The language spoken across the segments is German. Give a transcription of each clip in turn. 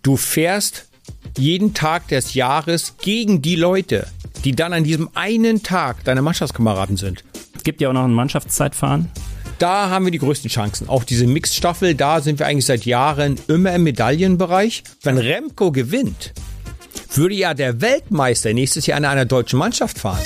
Du fährst jeden Tag des Jahres gegen die Leute, die dann an diesem einen Tag deine Mannschaftskameraden sind. Es gibt ja auch noch ein Mannschaftszeitfahren. Da haben wir die größten Chancen. Auch diese Mixed-Staffel, da sind wir eigentlich seit Jahren immer im Medaillenbereich. Wenn Remco gewinnt, würde ja der Weltmeister nächstes Jahr in einer deutschen Mannschaft fahren.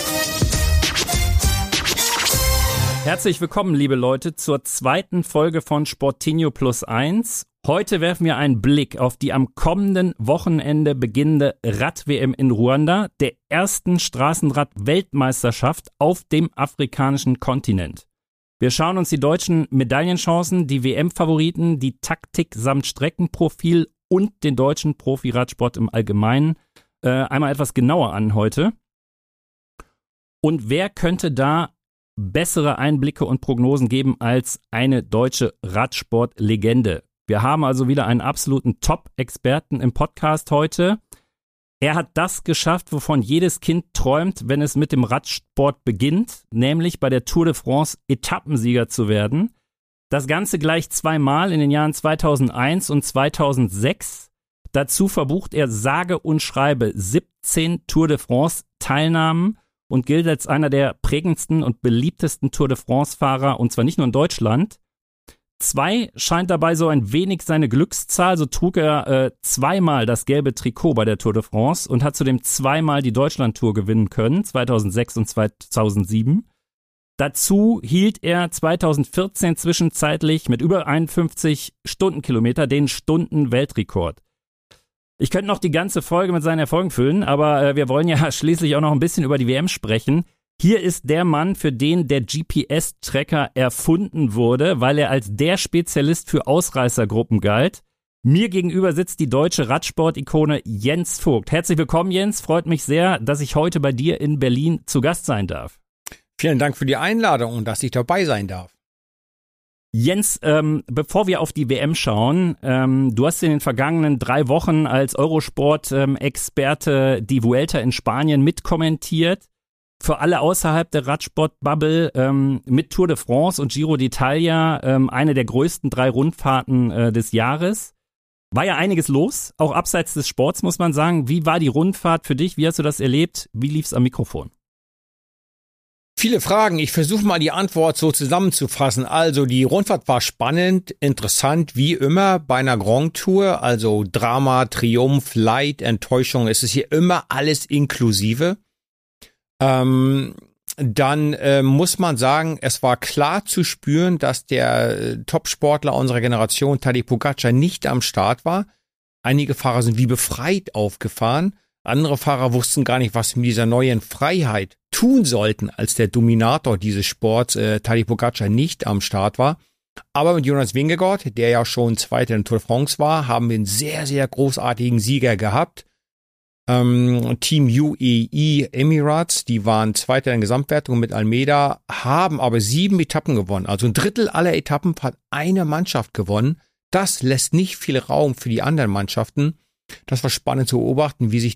Herzlich willkommen, liebe Leute, zur zweiten Folge von Sportinho Plus 1. Heute werfen wir einen Blick auf die am kommenden Wochenende beginnende Rad-WM in Ruanda, der ersten Straßenrad-Weltmeisterschaft auf dem afrikanischen Kontinent. Wir schauen uns die deutschen Medaillenchancen, die WM-Favoriten, die Taktik samt Streckenprofil und den deutschen Profi-Radsport im Allgemeinen einmal etwas genauer an heute. Und wer könnte da bessere Einblicke und Prognosen geben als eine deutsche Radsportlegende? Wir haben also wieder einen absoluten Top-Experten im Podcast heute. Er hat das geschafft, wovon jedes Kind träumt, wenn es mit dem Radsport beginnt, nämlich bei der Tour de France Etappensieger zu werden. Das Ganze gleich zweimal in den Jahren 2001 und 2006. Dazu verbucht er sage und schreibe 17 Tour de France Teilnahmen und gilt als einer der prägendsten und beliebtesten Tour de France Fahrer, und zwar nicht nur in Deutschland. 2 scheint dabei so ein wenig seine Glückszahl, so trug er zweimal das gelbe Trikot bei der Tour de France und hat zudem zweimal die Deutschland-Tour gewinnen können, 2006 und 2007. Dazu hielt er 2014 zwischenzeitlich mit über 51 Stundenkilometer den Stunden-Weltrekord. Ich könnte noch die ganze Folge mit seinen Erfolgen füllen, aber wir wollen ja schließlich auch noch ein bisschen über die WM sprechen. Hier ist der Mann, für den der GPS-Tracker erfunden wurde, weil er als der Spezialist für Ausreißergruppen galt. Mir gegenüber sitzt die deutsche Radsport-Ikone Jens Vogt. Herzlich willkommen, Jens. Freut mich sehr, dass ich heute bei dir in Berlin zu Gast sein darf. Vielen Dank für die Einladung und dass ich dabei sein darf. Jens, bevor wir auf die WM schauen, du hast in den vergangenen 3 Wochen als Eurosport-Experte die Vuelta in Spanien mitkommentiert. Für alle außerhalb der Radsport-Bubble mit Tour de France und Giro d'Italia eine der größten 3 Rundfahrten des Jahres. War ja einiges los, auch abseits des Sports, muss man sagen. Wie war die Rundfahrt für dich? Wie hast du das erlebt? Wie lief's am Mikrofon? Viele Fragen. Ich versuche mal die Antwort so zusammenzufassen. Also die Rundfahrt war spannend, interessant, wie immer bei einer Grand Tour. Also Drama, Triumph, Leid, Enttäuschung. Es ist hier immer alles inklusive. Dann muss man sagen, es war klar zu spüren, dass der Top-Sportler unserer Generation, Tadej Pogačar, nicht am Start war. Einige Fahrer sind wie befreit aufgefahren. Andere Fahrer wussten gar nicht, was sie mit dieser neuen Freiheit tun sollten, als der Dominator dieses Sports, Tadej Pogačar, nicht am Start war. Aber mit Jonas Vingegaard, der ja schon Zweiter in Tour de France war, haben wir einen sehr, sehr großartigen Sieger gehabt. Team UAE Emirates, die waren Zweiter in der Gesamtwertung mit Almeida, haben aber 7 Etappen gewonnen. Also ein Drittel aller Etappen hat eine Mannschaft gewonnen. Das lässt nicht viel Raum für die anderen Mannschaften. Das war spannend zu beobachten, wie sich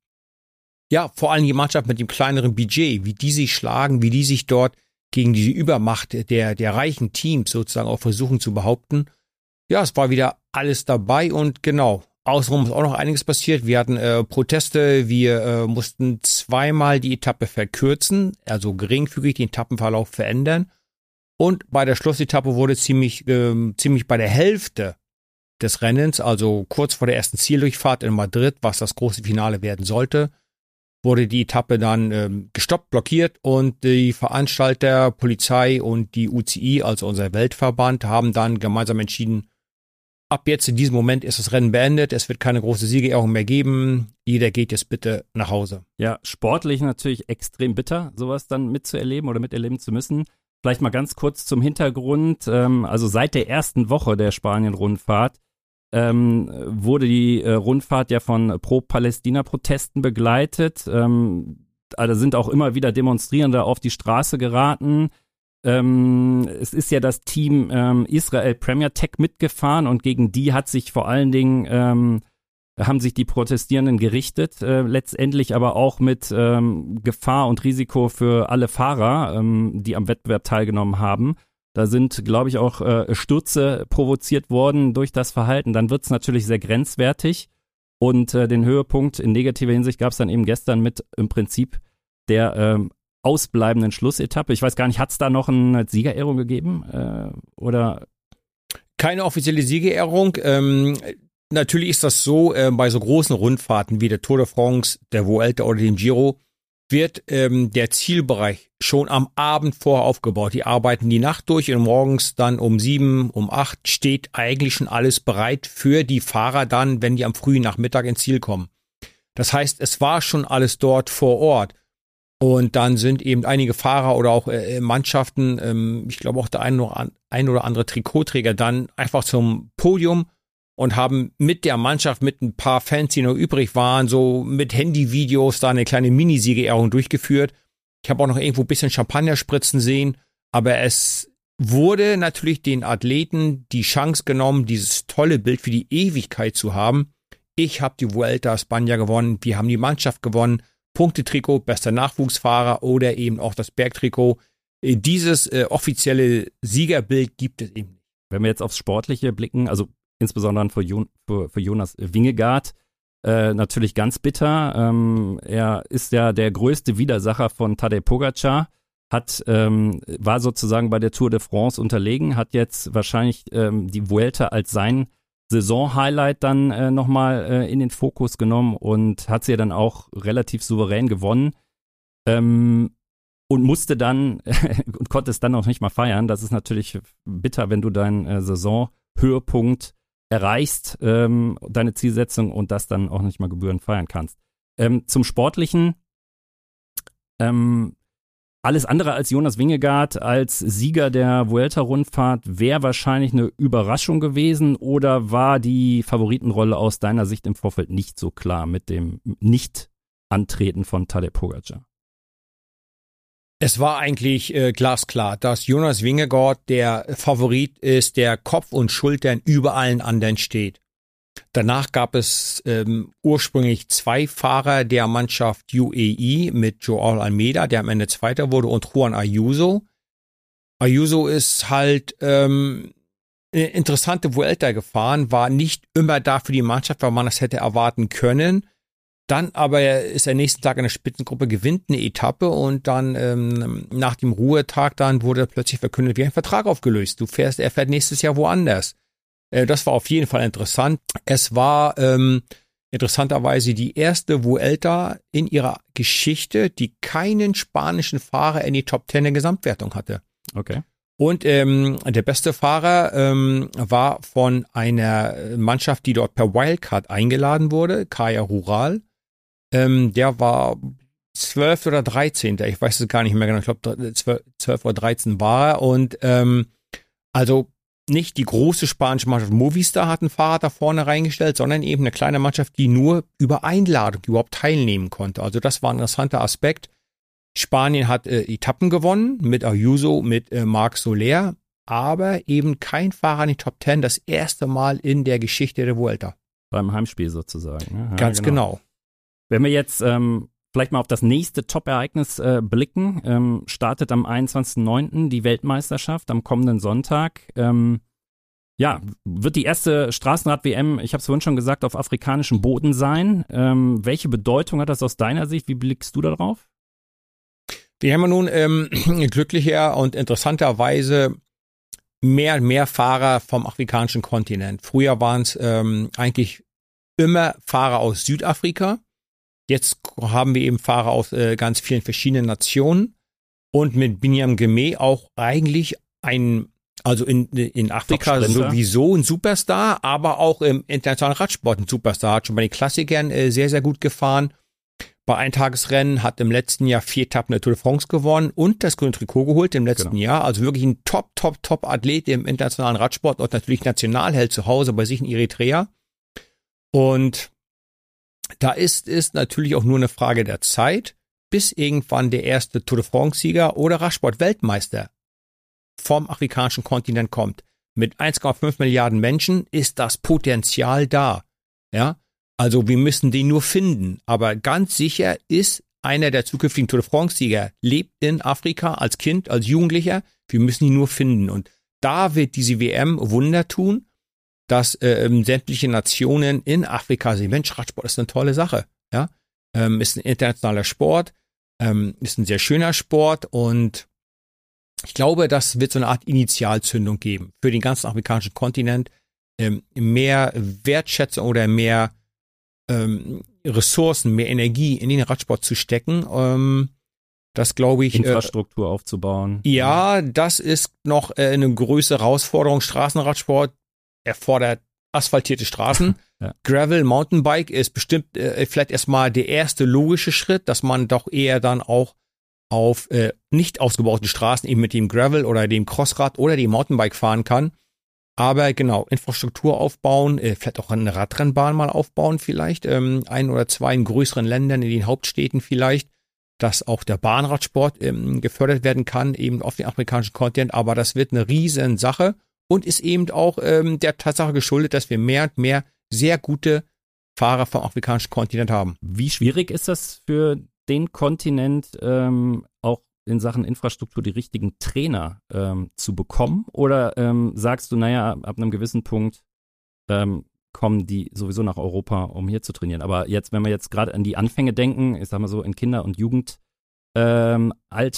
vor allem die Mannschaft mit dem kleineren Budget, wie die sich schlagen, wie die sich dort gegen diese Übermacht der reichen Teams sozusagen auch versuchen zu behaupten. Ja, es war wieder alles dabei und genau. Außenrum ist auch noch einiges passiert. Wir hatten Proteste, wir mussten zweimal die Etappe verkürzen, also geringfügig den Etappenverlauf verändern. Und bei der Schlussetappe wurde ziemlich bei der Hälfte des Rennens, also kurz vor der ersten Zieldurchfahrt in Madrid, was das große Finale werden sollte, wurde die Etappe dann gestoppt, blockiert und die Veranstalter, Polizei und die UCI, also unser Weltverband, haben dann gemeinsam entschieden, ab jetzt in diesem Moment ist das Rennen beendet, es wird keine große Siegerehrung mehr geben, jeder geht jetzt bitte nach Hause. Ja, sportlich natürlich extrem bitter, sowas dann mitzuerleben oder miterleben zu müssen. Vielleicht mal ganz kurz zum Hintergrund, also seit der ersten Woche der Spanien-Rundfahrt wurde die Rundfahrt ja von Pro-Palästina-Protesten begleitet. Also sind auch immer wieder Demonstrierende auf die Straße geraten. Es ist ja das Team Israel Premier Tech mitgefahren und gegen die hat sich vor allen Dingen haben sich die Protestierenden gerichtet, letztendlich aber auch mit Gefahr und Risiko für alle Fahrer, die am Wettbewerb teilgenommen haben. Da sind, glaube ich, auch Stürze provoziert worden durch das Verhalten. Dann wird es natürlich sehr grenzwertig. Und den Höhepunkt in negativer Hinsicht gab es dann eben gestern mit im Prinzip der ausbleibenden Schlussetappe. Ich weiß gar nicht, hat es da noch eine Siegerehrung gegeben? Oder? Keine offizielle Siegerehrung. Natürlich ist das so, bei so großen Rundfahrten wie der Tour de France, der Vuelta oder dem Giro, wird der Zielbereich schon am Abend vorher aufgebaut. Die arbeiten die Nacht durch und morgens dann um 7, um 8 steht eigentlich schon alles bereit für die Fahrer dann, wenn die am frühen Nachmittag ins Ziel kommen. Das heißt, es war schon alles dort vor Ort. Und dann sind eben einige Fahrer oder auch Mannschaften, ich glaube auch der ein oder andere Trikotträger dann einfach zum Podium und haben mit der Mannschaft, mit ein paar Fans, die noch übrig waren, so mit Handyvideos da eine kleine Minisiegerehrung durchgeführt. Ich habe auch noch irgendwo ein bisschen Champagner spritzen sehen, aber es wurde natürlich den Athleten die Chance genommen, dieses tolle Bild für die Ewigkeit zu haben. Ich habe die Vuelta a España gewonnen, wir haben die Mannschaft gewonnen, Punktetrikot, bester Nachwuchsfahrer oder eben auch das Bergtrikot. Dieses offizielle Siegerbild gibt es eben nicht. Wenn wir jetzt aufs Sportliche blicken, also insbesondere für Jonas Vingegaard, natürlich ganz bitter. Er ist ja der größte Widersacher von Tadej Pogačar, war sozusagen bei der Tour de France unterlegen, hat jetzt wahrscheinlich die Vuelta als sein Saison-Highlight dann nochmal in den Fokus genommen und hat sie ja dann auch relativ souverän gewonnen und musste dann und konnte es dann auch nicht mal feiern. Das ist natürlich bitter, wenn du deinen Saisonhöhepunkt erreichst, deine Zielsetzung und das dann auch nicht mal gebührend feiern kannst. Zum Sportlichen, alles andere als Jonas Vingegaard als Sieger der Vuelta-Rundfahrt wäre wahrscheinlich eine Überraschung gewesen oder war die Favoritenrolle aus deiner Sicht im Vorfeld nicht so klar mit dem Nicht-Antreten von Tadej Pogačar? Es war eigentlich glasklar, dass Jonas Vingegaard der Favorit ist, der Kopf und Schultern über allen anderen steht. Danach gab es ursprünglich 2 Fahrer der Mannschaft UAE mit Joao Almeida, der am Ende Zweiter wurde, und Juan Ayuso. Ayuso ist halt eine interessante Vuelta gefahren, war nicht immer da für die Mannschaft, weil man das hätte erwarten können. Dann aber ist er nächsten Tag in der Spitzengruppe, gewinnt eine Etappe und dann nach dem Ruhetag dann wurde plötzlich verkündet, wie ein Vertrag aufgelöst. Er fährt nächstes Jahr woanders. Das war auf jeden Fall interessant. Es war interessanterweise die erste Vuelta in ihrer Geschichte, die keinen spanischen Fahrer in die Top 10 der Gesamtwertung hatte. Okay. Und der beste Fahrer war von einer Mannschaft, die dort per Wildcard eingeladen wurde, Caja Rural. Der war 12. oder 13. Ich weiß es gar nicht mehr genau. Ich glaube 12 oder 13 war er. Und also nicht die große spanische Mannschaft Movistar hat einen Fahrer da vorne reingestellt, sondern eben eine kleine Mannschaft, die nur über Einladung überhaupt teilnehmen konnte. Also das war ein interessanter Aspekt. Spanien hat Etappen gewonnen mit Ayuso, mit Marc Soler, aber eben kein Fahrer in die Top 10, das erste Mal in der Geschichte der Vuelta. Beim Heimspiel sozusagen. Ja, ganz genau. Wenn wir jetzt vielleicht mal auf das nächste Top-Ereignis blicken, startet am 21.09. die Weltmeisterschaft am kommenden Sonntag. Wird die erste Straßenrad-WM, ich habe es vorhin schon gesagt, auf afrikanischem Boden sein. Welche Bedeutung hat das aus deiner Sicht? Wie blickst du darauf? Wir haben nun glücklicher und interessanterweise mehr Fahrer vom afrikanischen Kontinent. Früher waren es eigentlich immer Fahrer aus Südafrika. Jetzt haben wir eben Fahrer aus ganz vielen verschiedenen Nationen und mit Binyam Guémé auch eigentlich also in Afrika sowieso ein Superstar, aber auch im internationalen Radsport ein Superstar. Hat schon bei den Klassikern sehr, sehr gut gefahren. Bei Eintagesrennen hat im letzten Jahr 4 Etappen der Tour de France gewonnen und das grüne Trikot geholt im letzten Jahr. Also wirklich ein Top-Athlet im internationalen Radsport und natürlich Nationalheld zu Hause bei sich in Eritrea. Und da ist es natürlich auch nur eine Frage der Zeit, bis irgendwann der erste Tour de France-Sieger oder Radsport-Weltmeister vom afrikanischen Kontinent kommt. Mit 1,5 Milliarden Menschen ist das Potenzial da. Ja, also wir müssen den nur finden. Aber ganz sicher ist einer der zukünftigen Tour de France-Sieger, lebt in Afrika als Kind, als Jugendlicher, Wir müssen ihn nur finden. Und da wird diese WM Wunder tun, dass sämtliche Nationen in Afrika sehen, Mensch, Radsport ist eine tolle Sache. Ja, ist ein internationaler Sport, ist ein sehr schöner Sport und ich glaube, das wird so eine Art Initialzündung geben für den ganzen afrikanischen Kontinent, mehr Wertschätzung oder mehr Ressourcen, mehr Energie in den Radsport zu stecken. Das glaube ich. Infrastruktur aufzubauen. Ja, das ist noch eine größere Herausforderung. Straßenradsport erfordert asphaltierte Straßen. Ja. Gravel, Mountainbike ist bestimmt vielleicht erstmal der erste logische Schritt, dass man doch eher dann auch auf nicht ausgebauten Straßen eben mit dem Gravel oder dem Crossrad oder dem Mountainbike fahren kann. Aber genau, Infrastruktur aufbauen, vielleicht auch eine Radrennbahn mal aufbauen vielleicht, ein oder zwei in größeren Ländern, in den Hauptstädten vielleicht, dass auch der Bahnradsport gefördert werden kann, eben auf dem afrikanischen Kontinent. Aber das wird eine riesen Sache und ist eben auch der Tatsache geschuldet, dass wir mehr und mehr sehr gute Fahrer vom afrikanischen Kontinent haben. Wie schwierig ist das für den Kontinent, auch in Sachen Infrastruktur die richtigen Trainer zu bekommen? Oder sagst du, naja, ab einem gewissen Punkt kommen die sowieso nach Europa, um hier zu trainieren? Aber jetzt, wenn wir jetzt gerade an die Anfänge denken, ich sag mal so in Kinder- und Jugendalter,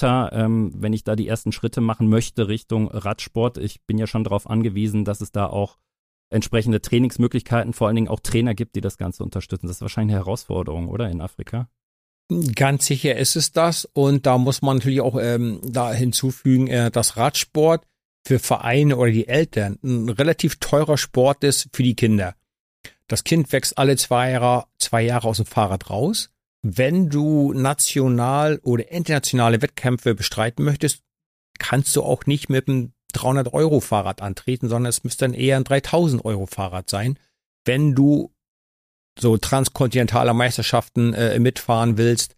wenn ich da die ersten Schritte machen möchte Richtung Radsport, ich bin ja schon darauf angewiesen, dass es da auch entsprechende Trainingsmöglichkeiten, vor allen Dingen auch Trainer gibt, die das Ganze unterstützen. Das ist wahrscheinlich eine Herausforderung, oder, in Afrika? Ganz sicher ist es das und da muss man natürlich auch da hinzufügen, dass Radsport für Vereine oder die Eltern ein relativ teurer Sport ist für die Kinder. Das Kind wächst alle 2 Jahre aus dem Fahrrad raus. Wenn du national oder internationale Wettkämpfe bestreiten möchtest, kannst du auch nicht mit einem 300-Euro-Fahrrad antreten, sondern es müsste dann eher ein 3.000-Euro-Fahrrad sein, wenn du so transkontinentale Meisterschaften mitfahren willst.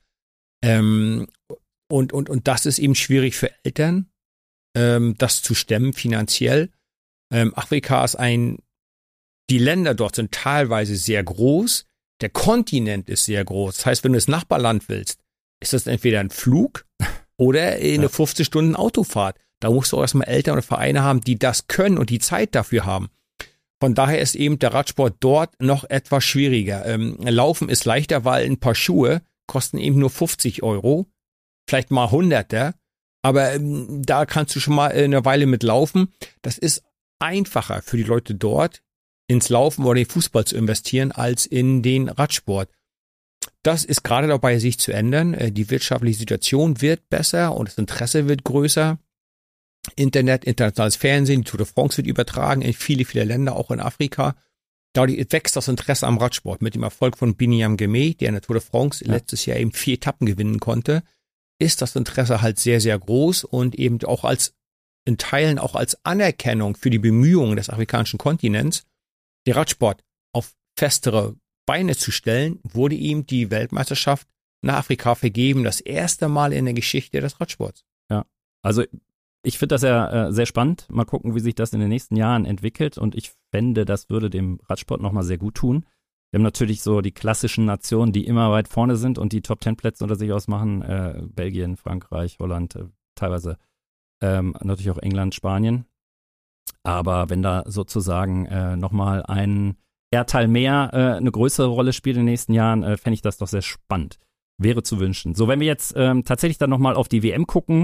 Und das ist eben schwierig für Eltern, das zu stemmen finanziell. Afrika ist die Länder dort sind teilweise sehr groß, der Kontinent ist sehr groß. Das heißt, wenn du das Nachbarland willst, ist das entweder ein Flug oder eine 50 Stunden Autofahrt. Da musst du auch erstmal Eltern oder Vereine haben, die das können und die Zeit dafür haben. Von daher ist eben der Radsport dort noch etwas schwieriger. Laufen ist leichter, weil ein paar Schuhe kosten eben nur 50 Euro, vielleicht mal Hunderter, aber da kannst du schon mal eine Weile mit laufen. Das ist einfacher für die Leute dort, ins Laufen oder in den Fußball zu investieren, als in den Radsport. Das ist gerade dabei, sich zu ändern. Die wirtschaftliche Situation wird besser und das Interesse wird größer. Internet, internationales Fernsehen, die Tour de France wird übertragen in viele, viele Länder, auch in Afrika. Dadurch wächst das Interesse am Radsport. Mit dem Erfolg von Biniam Girmay, der in der Tour de France letztes Jahr eben 4 Etappen gewinnen konnte, ist das Interesse halt sehr, sehr groß und eben auch in Teilen auch als Anerkennung für die Bemühungen des afrikanischen Kontinents, den Radsport auf festere Beine zu stellen, wurde ihm die Weltmeisterschaft nach Afrika vergeben. Das erste Mal in der Geschichte des Radsports. Ja, also ich finde das ja sehr spannend. Mal gucken, wie sich das in den nächsten Jahren entwickelt. Und ich fände, das würde dem Radsport nochmal sehr gut tun. Wir haben natürlich so die klassischen Nationen, die immer weit vorne sind und die Top-10-Plätze unter sich ausmachen. Belgien, Frankreich, Holland, teilweise natürlich auch England, Spanien. Aber wenn da sozusagen nochmal ein Erdteil mehr eine größere Rolle spielt in den nächsten Jahren, fände ich das doch sehr spannend. Wäre zu wünschen. So, wenn wir jetzt tatsächlich dann nochmal auf die WM gucken,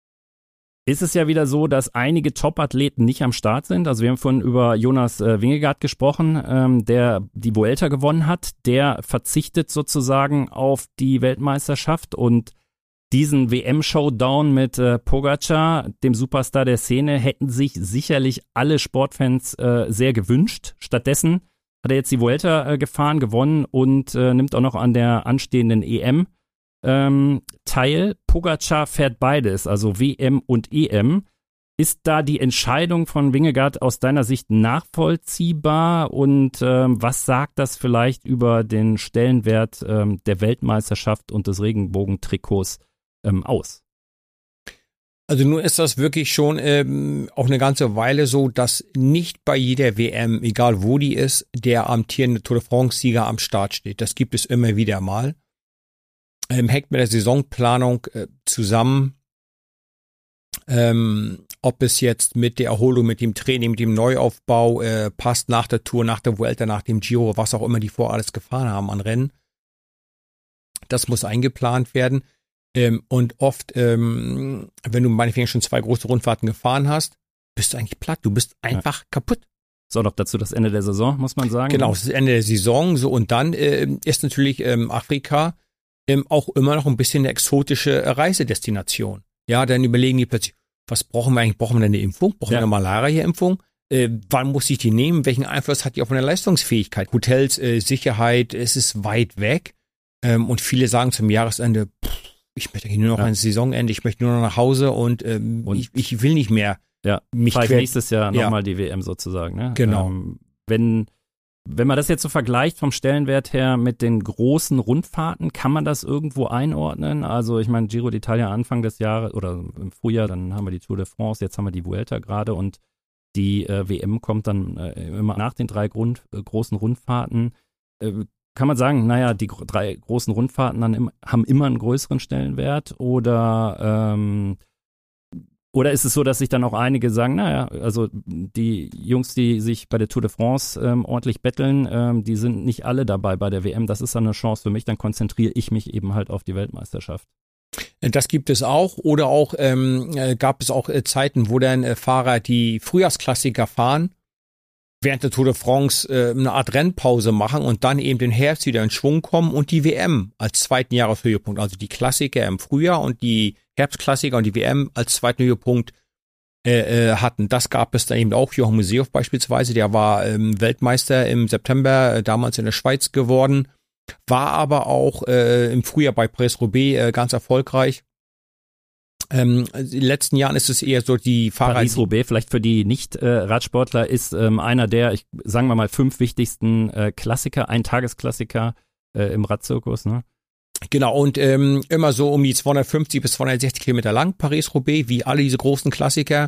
ist es ja wieder so, dass einige Top-Athleten nicht am Start sind. Also wir haben vorhin über Jonas Vingegaard gesprochen, der die Vuelta gewonnen hat. Der verzichtet sozusagen auf die Weltmeisterschaft und diesen WM-Showdown mit Pogačar, dem Superstar der Szene, hätten sich sicherlich alle Sportfans sehr gewünscht. Stattdessen hat er jetzt die Vuelta gefahren, gewonnen und nimmt auch noch an der anstehenden EM teil. Pogačar fährt beides, also WM und EM. Ist da die Entscheidung von Vingegaard aus deiner Sicht nachvollziehbar und was sagt das vielleicht über den Stellenwert der Weltmeisterschaft und des Regenbogentrikots aus? Also nun ist das wirklich schon auch eine ganze Weile so, dass nicht bei jeder WM, egal wo die ist, der amtierende Tour de France-Sieger am Start steht. Das gibt es immer wieder mal. Hängt mit der Saisonplanung zusammen. Ob es jetzt mit der Erholung, mit dem Training, mit dem Neuaufbau passt nach der Tour, nach der Vuelta, nach dem Giro, was auch immer die vor alles gefahren haben an Rennen. Das muss eingeplant werden. Und oft, wenn du meinetwegen schon 2 große Rundfahrten gefahren hast, bist du eigentlich platt. Du bist einfach kaputt. So, doch dazu das Ende der Saison, muss man sagen. Genau, das ist das Ende der Saison. So, und dann ist natürlich Afrika auch immer noch ein bisschen eine exotische Reisedestination. Ja, dann überlegen die plötzlich, was brauchen wir eigentlich? Brauchen wir denn eine Impfung? Brauchen wir eine Malaria-Impfung? Wann muss ich die nehmen? Welchen Einfluss hat die auf meine Leistungsfähigkeit? Hotels, Sicherheit, es ist weit weg. Und viele sagen zum Jahresende, ich möchte nur noch ein Saisonende, ich möchte nur noch nach Hause und ich will nicht mehr. Ja, vielleicht nächstes Jahr nochmal die WM sozusagen. Ne? Genau. Wenn man das jetzt so vergleicht vom Stellenwert her mit den großen Rundfahrten, kann man das irgendwo einordnen? Also ich meine, Giro d'Italia Anfang des Jahres oder im Frühjahr, dann haben wir die Tour de France, jetzt haben wir die Vuelta gerade und die WM kommt dann immer nach den 3 großen Rundfahrten. Kann man sagen, naja, die 3 großen Rundfahrten dann haben immer einen größeren Stellenwert oder ist es so, dass sich dann auch einige sagen, naja, also die Jungs, die sich bei der Tour de France ordentlich betteln, die sind nicht alle dabei bei der WM. Das ist dann eine Chance für mich, dann konzentriere ich mich eben halt auf die Weltmeisterschaft. Das gibt es auch. Oder auch gab es auch Zeiten, wo dann Fahrer die Frühjahrsklassiker fahren, während der Tour de France eine Art Rennpause machen und dann eben den Herbst wieder in Schwung kommen und die WM als zweiten Jahreshöhepunkt, also die Klassiker im Frühjahr und die Herbstklassiker und die WM als zweiten Höhepunkt hatten. Das gab es dann eben auch. Jochen Museeuw beispielsweise, der war Weltmeister im September, damals in der Schweiz geworden, war aber auch im Frühjahr bei Paris-Roubaix ganz erfolgreich. In den letzten Jahren ist es eher so die Fahrer. Paris-Roubaix, vielleicht für die Nicht-Radsportler, ist einer der, sagen wir mal, 5 wichtigsten Klassiker, Eintagesklassiker im Radzirkus, ne? Genau, und immer so um die 250 bis 260 Kilometer lang, Paris-Roubaix, wie alle diese großen Klassiker.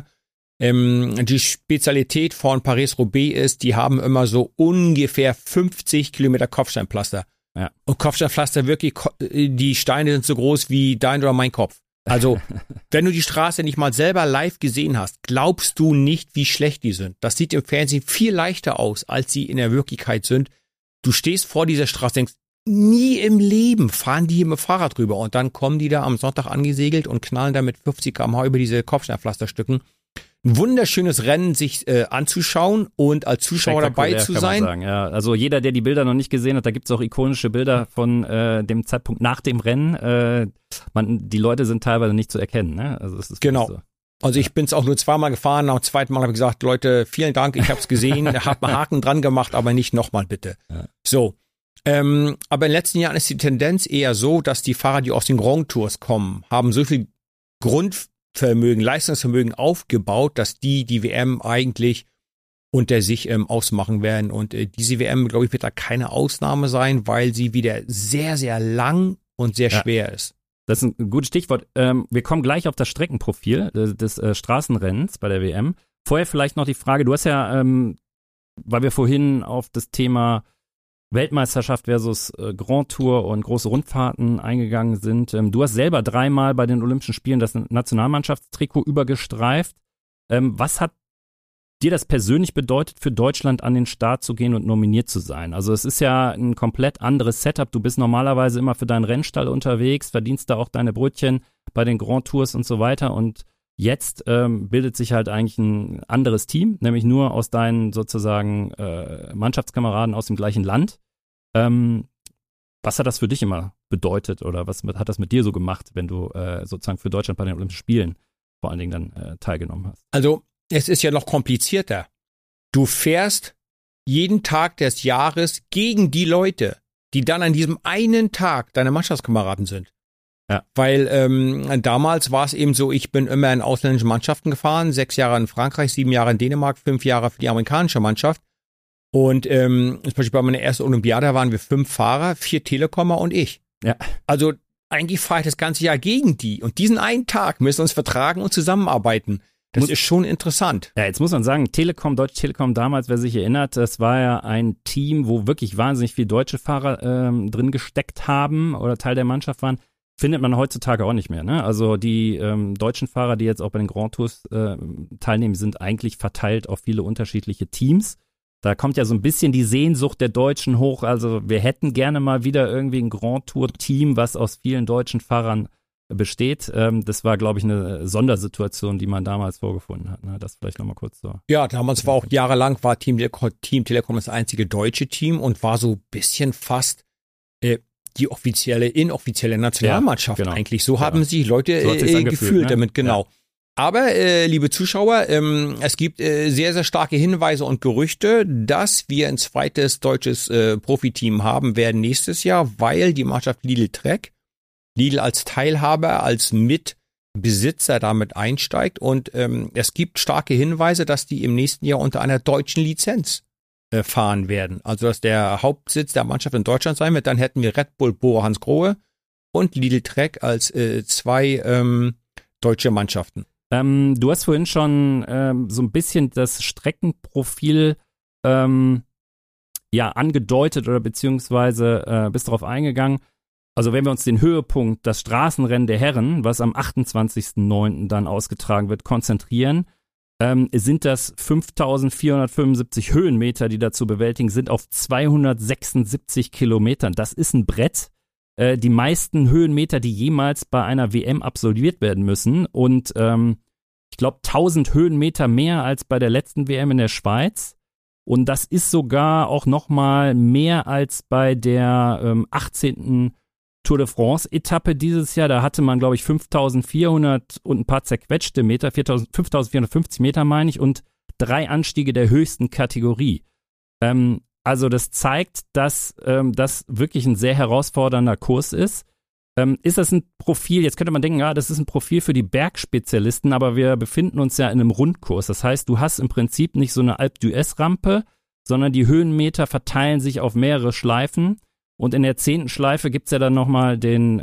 Die Spezialität von Paris-Roubaix ist, die haben immer so ungefähr 50 Kilometer Kopfsteinpflaster. Ja. Und Kopfsteinpflaster wirklich, die Steine sind so groß wie dein oder mein Kopf. Also, wenn du die Straße nicht mal selber live gesehen hast, glaubst du nicht, wie schlecht die sind. Das sieht im Fernsehen viel leichter aus, als sie in der Wirklichkeit sind. Du stehst vor dieser Straße, denkst, nie im Leben fahren die hier mit dem Fahrrad drüber. Und dann kommen die da am Sonntag angesegelt und knallen da mit 50 km/h über diese Kopfsteinpflasterstücken. Ein wunderschönes Rennen, sich anzuschauen und als Zuschauer dabei zu sein. Kann man sagen. Ja, also jeder, der die Bilder noch nicht gesehen hat, da gibt's auch ikonische Bilder von dem Zeitpunkt nach dem Rennen. Die Leute sind teilweise nicht zu erkennen. Ne? Also es ist genau. So. Also ich bin's auch nur 2-mal gefahren. Nach dem 2. Mal habe ich gesagt, Leute, vielen Dank, ich hab's gesehen, hab einen Haken dran gemacht, aber nicht nochmal bitte. Ja. So. Aber in den letzten Jahren ist die Tendenz eher so, dass die Fahrer, die aus den Grand Tours kommen, haben so viel Grundvermögen, Leistungsvermögen aufgebaut, dass die WM eigentlich unter sich ausmachen werden. Und diese WM, glaube ich, wird da keine Ausnahme sein, weil sie wieder sehr, sehr lang und sehr schwer ist. Das ist ein gutes Stichwort. Wir kommen gleich auf das Streckenprofil des Straßenrennens bei der WM. Vorher vielleicht noch die Frage, du hast ja, weil wir vorhin auf das Thema Weltmeisterschaft versus Grand Tour und große Rundfahrten eingegangen sind. Du hast selber 3-mal bei den Olympischen Spielen das Nationalmannschaftstrikot übergestreift. Was hat dir das persönlich bedeutet, für Deutschland an den Start zu gehen und nominiert zu sein? Also es ist ja ein komplett anderes Setup. Du bist normalerweise immer für deinen Rennstall unterwegs, verdienst da auch deine Brötchen bei den Grand Tours und so weiter. Und jetzt bildet sich halt eigentlich ein anderes Team, nämlich nur aus deinen sozusagen Mannschaftskameraden aus dem gleichen Land. Was hat das für dich immer bedeutet oder was hat das mit dir so gemacht, wenn du sozusagen für Deutschland bei den Olympischen Spielen vor allen Dingen dann teilgenommen hast? Also es ist ja noch komplizierter. Du fährst jeden Tag des Jahres gegen die Leute, die dann an diesem einen Tag deine Mannschaftskameraden sind. Ja. Weil damals war es eben so, ich bin immer in ausländischen Mannschaften gefahren, 6 Jahre in Frankreich, 7 Jahre in Dänemark, 5 Jahre für die amerikanische Mannschaft. Und zum Beispiel bei meiner ersten Olympiade waren wir 5 Fahrer, 4 Telekommer und ich. Ja. Also eigentlich fahre ich das ganze Jahr gegen die. Und diesen einen Tag müssen wir uns vertragen und zusammenarbeiten. Das ist schon interessant. Ja, jetzt muss man sagen, Deutsche Telekom damals, wer sich erinnert, das war ja ein Team, wo wirklich wahnsinnig viele deutsche Fahrer drin gesteckt haben oder Teil der Mannschaft waren. findet man heutzutage auch nicht mehr, ne? Also die deutschen Fahrer, die jetzt auch bei den Grand Tours teilnehmen, sind eigentlich verteilt auf viele unterschiedliche Teams. Da kommt ja so ein bisschen die Sehnsucht der Deutschen hoch. Also wir hätten gerne mal wieder irgendwie ein Grand Tour-Team, was aus vielen deutschen Fahrern besteht. Das war, glaube ich, eine Sondersituation, die man damals vorgefunden hat. Ne? Das vielleicht nochmal kurz so. Ja, damals war auch jahrelang Team Telekom das einzige deutsche Team und war so ein bisschen fast die inoffizielle Nationalmannschaft eigentlich. So haben sich Leute gefühlt, ne? Damit, genau. Ja. Aber, liebe Zuschauer, es gibt sehr, sehr starke Hinweise und Gerüchte, dass wir ein zweites deutsches Profiteam haben werden nächstes Jahr, weil die Mannschaft Lidl als Teilhaber, als Mitbesitzer damit einsteigt. Und es gibt starke Hinweise, dass die im nächsten Jahr unter einer deutschen Lizenz fahren werden. Also dass der Hauptsitz der Mannschaft in Deutschland sein wird. Dann hätten wir Red Bull Bora Hansgrohe und Lidl Trek als zwei deutsche Mannschaften. Du hast vorhin schon so ein bisschen das Streckenprofil angedeutet oder beziehungsweise bist darauf eingegangen. Also wenn wir uns den Höhepunkt, das Straßenrennen der Herren, was am 28.09. dann ausgetragen wird, konzentrieren, sind das 5.475 Höhenmeter, die da zu bewältigen sind, auf 276 Kilometern. Das ist ein Brett. Die meisten Höhenmeter, die jemals bei einer WM absolviert werden müssen. Und ich glaube 1000 Höhenmeter mehr als bei der letzten WM in der Schweiz. Und das ist sogar auch nochmal mehr als bei der 18. Tour de France-Etappe dieses Jahr. Da hatte man, glaube ich, 5.400 und ein paar zerquetschte Meter, 5.450 Meter meine ich, und 3 Anstiege der höchsten Kategorie. Also das zeigt, dass das wirklich ein sehr herausfordernder Kurs ist. Ist das ein Profil, jetzt könnte man denken, ja, das ist ein Profil für die Bergspezialisten, aber wir befinden uns ja in einem Rundkurs. Das heißt, du hast im Prinzip nicht so eine Alpe d'Huez-Rampe, sondern die Höhenmeter verteilen sich auf mehrere Schleifen. Und in der 10. Schleife gibt's ja dann nochmal den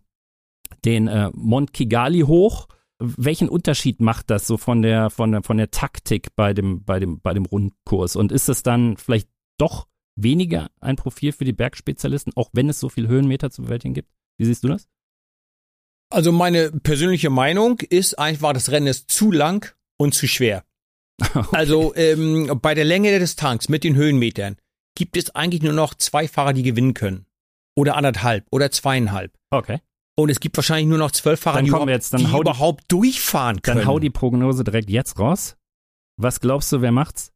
Mont Kigali hoch. Welchen Unterschied macht das so von der Taktik bei dem Rundkurs? Und ist es dann vielleicht doch weniger ein Profil für die Bergspezialisten, auch wenn es so viel Höhenmeter zu bewältigen gibt? Wie siehst du das? Also meine persönliche Meinung ist einfach, das Rennen ist zu lang und zu schwer. Okay. Also bei der Länge der Distanz mit den Höhenmetern gibt es eigentlich nur noch 2 Fahrer, die gewinnen können. Oder 1,5 oder 2,5. Okay. Und es gibt wahrscheinlich nur noch 12 Fahrer, die überhaupt durchfahren können. Dann hau die Prognose direkt jetzt raus. Was glaubst du, wer macht's?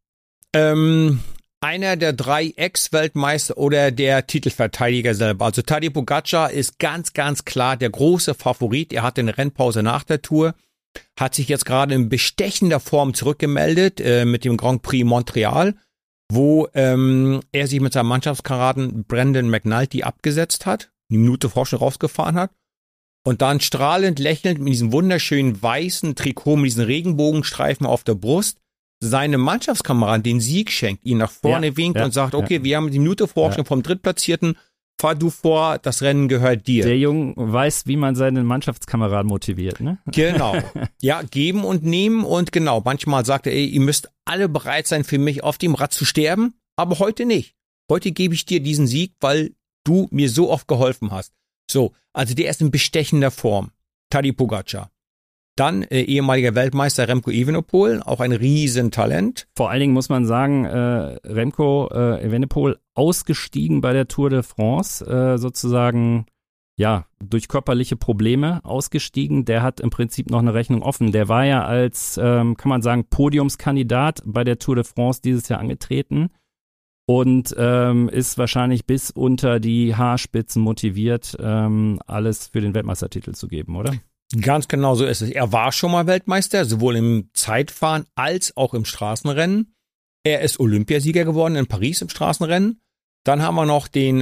Einer der 3 Ex-Weltmeister oder der Titelverteidiger selber. Also Tadej Pogačar ist ganz, ganz klar der große Favorit. Er hatte eine Rennpause nach der Tour, hat sich jetzt gerade in bestechender Form zurückgemeldet mit dem Grand Prix Montreal, wo er sich mit seinem Mannschaftskameraden Brendan McNulty abgesetzt hat, eine Minute vorher schon rausgefahren hat und dann strahlend, lächelnd mit diesem wunderschönen weißen Trikot, mit diesen Regenbogenstreifen auf der Brust, seinem Mannschaftskameraden den Sieg schenkt, ihn nach vorne winkt und sagt, okay, wir haben die Minute vorher schon vom Drittplatzierten, fahr du vor, das Rennen gehört dir. Der Junge weiß, wie man seinen Mannschaftskameraden motiviert, ne? Genau. Ja, geben und nehmen und genau. Manchmal sagt er, ihr müsst alle bereit sein, für mich auf dem Rad zu sterben, aber heute nicht. Heute gebe ich dir diesen Sieg, weil du mir so oft geholfen hast. So, also der ist in bestechender Form. Tadej Pogačar. Dann ehemaliger Weltmeister Remco Evenepoel, auch ein Riesentalent. Vor allen Dingen muss man sagen, Remco Evenepoel ausgestiegen bei der Tour de France, sozusagen ja durch körperliche Probleme ausgestiegen. Der hat im Prinzip noch eine Rechnung offen. Der war ja als, kann man sagen, Podiumskandidat bei der Tour de France dieses Jahr angetreten und ist wahrscheinlich bis unter die Haarspitzen motiviert, alles für den Weltmeistertitel zu geben, oder? Ganz genau so ist es. Er war schon mal Weltmeister, sowohl im Zeitfahren als auch im Straßenrennen. Er ist Olympiasieger geworden in Paris im Straßenrennen. Dann haben wir noch den,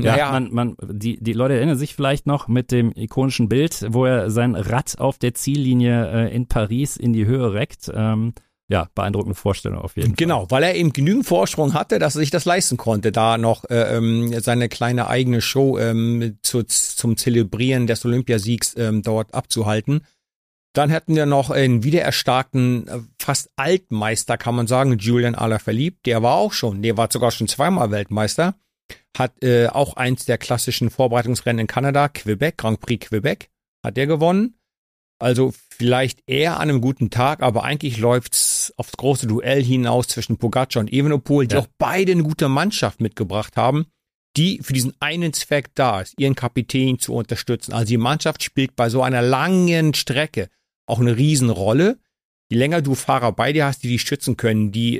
die Leute erinnern sich vielleicht noch mit dem ikonischen Bild, wo er sein Rad auf der Ziellinie in Paris in die Höhe reckt. Beeindruckende Vorstellung auf jeden Fall. Genau, weil er eben genügend Vorsprung hatte, dass er sich das leisten konnte, da noch seine kleine eigene Show zum Zelebrieren des Olympiasiegs dort abzuhalten. Dann hatten wir noch einen wiedererstarkten, fast Altmeister, kann man sagen, Julian Alaphilippe. Der war sogar schon 2-mal Weltmeister. hat auch eins der klassischen Vorbereitungsrennen in Kanada, Quebec, Grand Prix Quebec, hat der gewonnen. Also vielleicht eher an einem guten Tag, aber eigentlich läuft's aufs große Duell hinaus zwischen Pogacar und Evenepoel, die auch beide eine gute Mannschaft mitgebracht haben, die für diesen einen Zweck da ist, ihren Kapitän zu unterstützen. Also die Mannschaft spielt bei so einer langen Strecke auch eine Riesenrolle. Je länger du Fahrer bei dir hast, die dich schützen können, die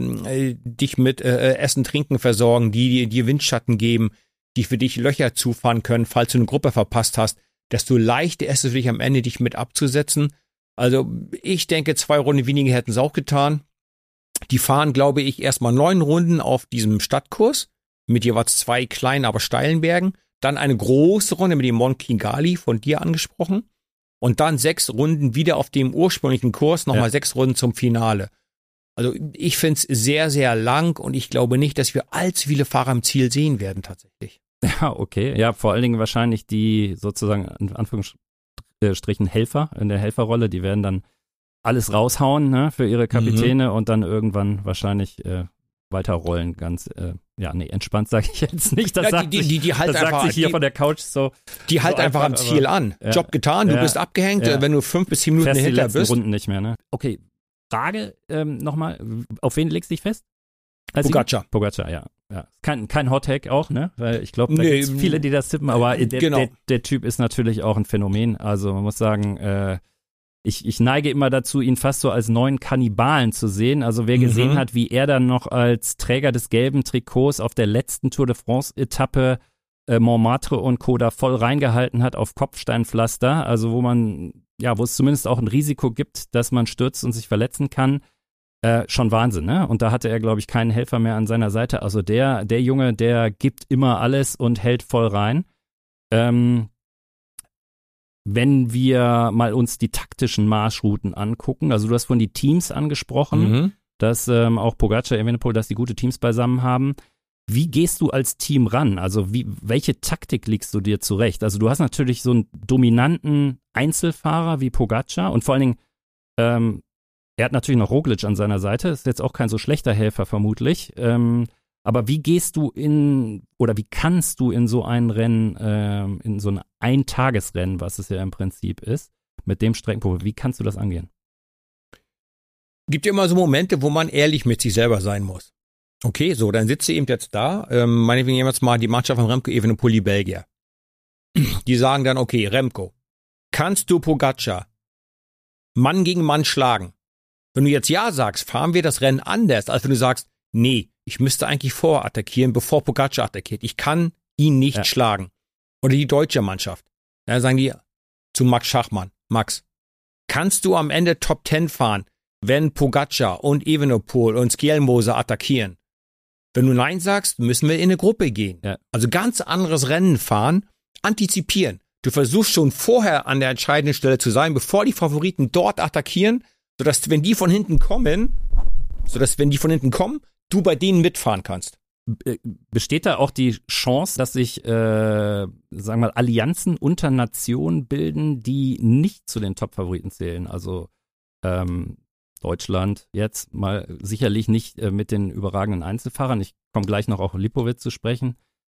dich mit Essen, Trinken versorgen, die dir Windschatten geben, die für dich Löcher zufahren können, falls du eine Gruppe verpasst hast, desto leichter ist es für dich am Ende, dich mit abzusetzen. Also ich denke, 2 Runden weniger hätten es auch getan. Die fahren, glaube ich, erstmal 9 Runden auf diesem Stadtkurs mit jeweils 2 kleinen, aber steilen Bergen. Dann eine große Runde mit dem Mont Kingali, von dir angesprochen. Und dann 6 Runden wieder auf dem ursprünglichen Kurs, nochmal 6 Runden zum Finale. Also ich finde es sehr, sehr lang und ich glaube nicht, dass wir allzu viele Fahrer im Ziel sehen werden tatsächlich. Ja, okay. Ja, vor allen Dingen wahrscheinlich die sozusagen in Anführungsstrichen Helfer in der Helferrolle, die werden dann alles raushauen, ne, für ihre Kapitäne und dann irgendwann wahrscheinlich weiterrollen. Ganz, entspannt sage ich jetzt nicht. Das sagt sich hier von der Couch so. Die halten einfach am Ziel an. Job getan, du bist abgehängt, wenn du 5 bis 10 Minuten hinter hinter bist. Die letzten bist. Runden nicht mehr, ne? Okay, Frage nochmal, auf wen legst du dich fest? Pogacar, ja. Kein Hot-Take auch, ne? Weil ich glaube, da gibt es viele, die das tippen, aber der Typ ist natürlich auch ein Phänomen. Also man muss sagen, ich neige immer dazu, ihn fast so als neuen Kannibalen zu sehen. Also wer gesehen hat, wie er dann noch als Träger des gelben Trikots auf der letzten Tour de France-Etappe Montmartre und Co. da voll reingehalten hat auf Kopfsteinpflaster, also wo es zumindest auch ein Risiko gibt, dass man stürzt und sich verletzen kann. Schon Wahnsinn, ne? Und da hatte er, glaube ich, keinen Helfer mehr an seiner Seite. Also der Junge, der gibt immer alles und hält voll rein. Wenn wir mal uns die taktischen Marschrouten angucken, also du hast vorhin die Teams angesprochen, dass auch Pogacar, Evenepoel, dass die gute Teams beisammen haben. Wie gehst du als Team ran? Also welche Taktik legst du dir zurecht? Also du hast natürlich so einen dominanten Einzelfahrer wie Pogacar und vor allen Dingen er hat natürlich noch Roglic an seiner Seite, ist jetzt auch kein so schlechter Helfer vermutlich. Aber wie kannst du in so ein Rennen, in so ein Eintagesrennen, was es ja im Prinzip ist, mit dem Streckenprofil, wie kannst du das angehen? Gibt ja immer so Momente, wo man ehrlich mit sich selber sein muss. Okay, so, dann sitzt ihr eben jetzt da, meinetwegen jetzt mal die Mannschaft von Remco Evenepoel, die Belgier. Die sagen dann, okay, Remco, kannst du Pogacar Mann gegen Mann schlagen? Wenn du jetzt ja sagst, fahren wir das Rennen anders, als wenn du sagst, nee, ich müsste eigentlich vorattackieren, bevor Pogacar attackiert. Ich kann ihn nicht schlagen. Oder die deutsche Mannschaft. Da sagen die zu Max Schachmann, Max, kannst du am Ende Top 10 fahren, wenn Pogacar und Evenepoel und Skjelmose attackieren? Wenn du nein sagst, müssen wir in eine Gruppe gehen. Ja. Also ganz anderes Rennen fahren, antizipieren. Du versuchst schon vorher an der entscheidenden Stelle zu sein, bevor die Favoriten dort attackieren, sodass wenn die von hinten kommen, du bei denen mitfahren kannst. Besteht da auch die Chance, dass sich, sagen wir mal, Allianzen unter Nationen bilden, die nicht zu den Top-Favoriten zählen? Also Deutschland jetzt mal sicherlich nicht mit den überragenden Einzelfahrern. Ich komme gleich noch auf Lipowitz zu sprechen.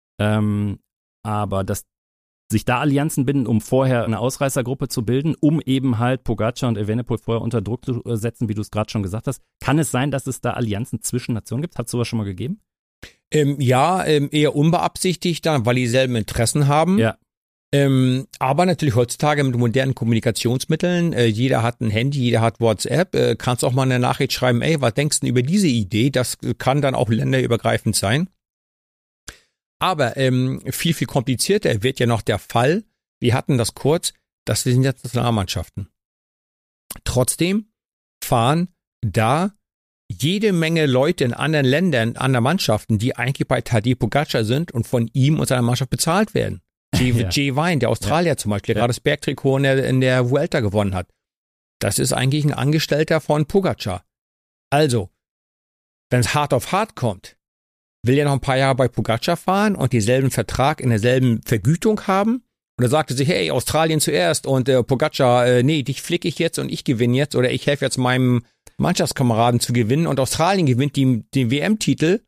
Aber dass sich da Allianzen binden, um vorher eine Ausreißergruppe zu bilden, um eben halt Pogacar und Evenepoel vorher unter Druck zu setzen, wie du es gerade schon gesagt hast. Kann es sein, dass es da Allianzen zwischen Nationen gibt? Hat es sowas schon mal gegeben? Eher unbeabsichtigt, weil die dieselben Interessen haben. Ja. Aber natürlich heutzutage mit modernen Kommunikationsmitteln, jeder hat ein Handy, jeder hat WhatsApp, kannst auch mal eine Nachricht schreiben, ey, was denkst du denn über diese Idee? Das kann dann auch länderübergreifend sein. Aber viel, viel komplizierter wird ja noch der Fall, wir hatten das kurz, das sind jetzt Nationalmannschaften. Trotzdem fahren da jede Menge Leute in anderen Ländern, anderen Mannschaften, die eigentlich bei Tadej Pogacar sind und von ihm und seiner Mannschaft bezahlt werden. Jay Vine, der Australier zum Beispiel, der gerade das Bergtrikot in der Vuelta gewonnen hat. Das ist eigentlich ein Angestellter von Pogacar. Also, wenn es hart auf hart kommt, will er noch ein paar Jahre bei Pogacar fahren und denselben Vertrag in derselben Vergütung haben? Oder sagt er sich, hey, Australien zuerst und Pogacar, nee, dich flicke ich jetzt und ich gewinne jetzt oder ich helfe jetzt meinem Mannschaftskameraden zu gewinnen und Australien gewinnt den WM-Titel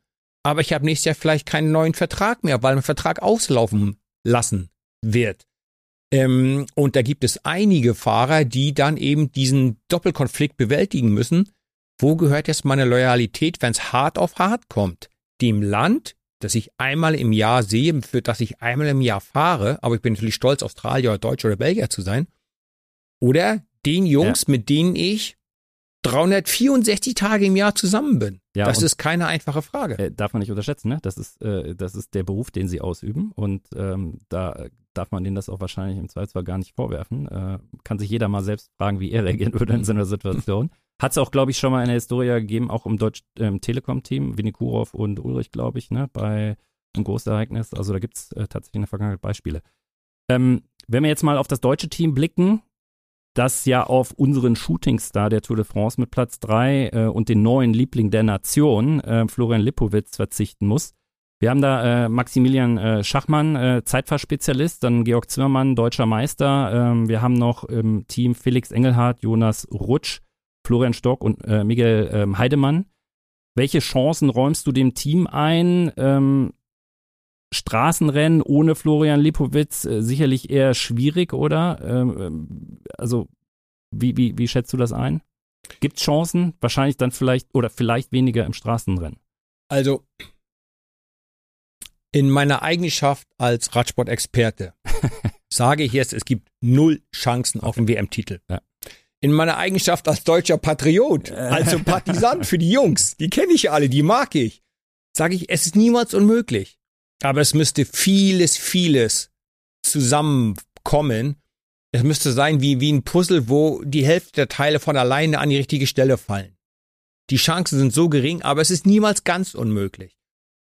aber ich habe nächstes Jahr vielleicht keinen neuen Vertrag mehr, weil mein Vertrag auslaufen lassen wird. Und da gibt es einige Fahrer, die dann eben diesen Doppelkonflikt bewältigen müssen. Wo gehört jetzt meine Loyalität, wenn es hart auf hart kommt? Dem Land, das ich einmal im Jahr sehe, für das ich einmal im Jahr fahre, aber ich bin natürlich stolz, Australier oder Deutscher oder Belgier zu sein. Oder den Jungs, mit denen ich 364 Tage im Jahr zusammen bin. Ja, das ist keine einfache Frage. Darf man nicht unterschätzen, ne? Das ist der Beruf, den sie ausüben und da darf man denen das auch wahrscheinlich im Zweifelsfall gar nicht vorwerfen. Kann sich jeder mal selbst fragen, wie er reagieren würde in so einer Situation. Hat es auch, glaube ich, schon mal in der Historie gegeben, auch im Deutsch Telekom-Team, Vinokurov und Ulrich, glaube ich, ne, bei einem Großereignis. Also da gibt es tatsächlich in der Vergangenheit Beispiele. Wenn wir jetzt mal auf das deutsche Team blicken, das ja auf unseren Shootingstar der Tour de France mit Platz 3 und den neuen Liebling der Nation, Florian Lipowitz, verzichten muss. Wir haben da Maximilian Schachmann, Zeitfahrspezialist, dann Georg Zimmermann, deutscher Meister. Wir haben noch im Team Felix Engelhardt, Jonas Rutsch, Florian Stock und Miguel Heidemann. Welche Chancen räumst du dem Team ein? Straßenrennen ohne Florian Lipowitz sicherlich eher schwierig, oder? Also, wie schätzt du das ein? Gibt es Chancen? Wahrscheinlich dann vielleicht weniger im Straßenrennen. Also, in meiner Eigenschaft als Radsport-Experte sage ich jetzt, es gibt 0 Chancen auf den WM-Titel. Ja. In meiner Eigenschaft als deutscher Patriot, als Sympathisant für die Jungs, die kenne ich alle, die mag ich, sage ich, es ist niemals unmöglich. Aber es müsste vieles zusammenkommen. Es müsste sein wie ein Puzzle, wo die Hälfte der Teile von alleine an die richtige Stelle fallen. Die Chancen sind so gering, aber es ist niemals ganz unmöglich.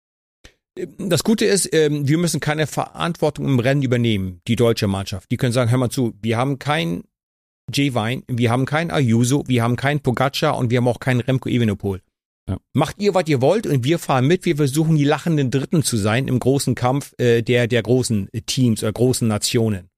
Das Gute ist, wir müssen keine Verantwortung im Rennen übernehmen, die deutsche Mannschaft. Die können sagen, hör mal zu, wir haben keinen Jay Vine, wir haben keinen Ayuso, wir haben keinen Pogacar und wir haben auch keinen Remco Evenepoel. Ja. Macht ihr, was ihr wollt und wir fahren mit, wir versuchen die lachenden Dritten zu sein im großen Kampf der großen Teams oder großen Nationen.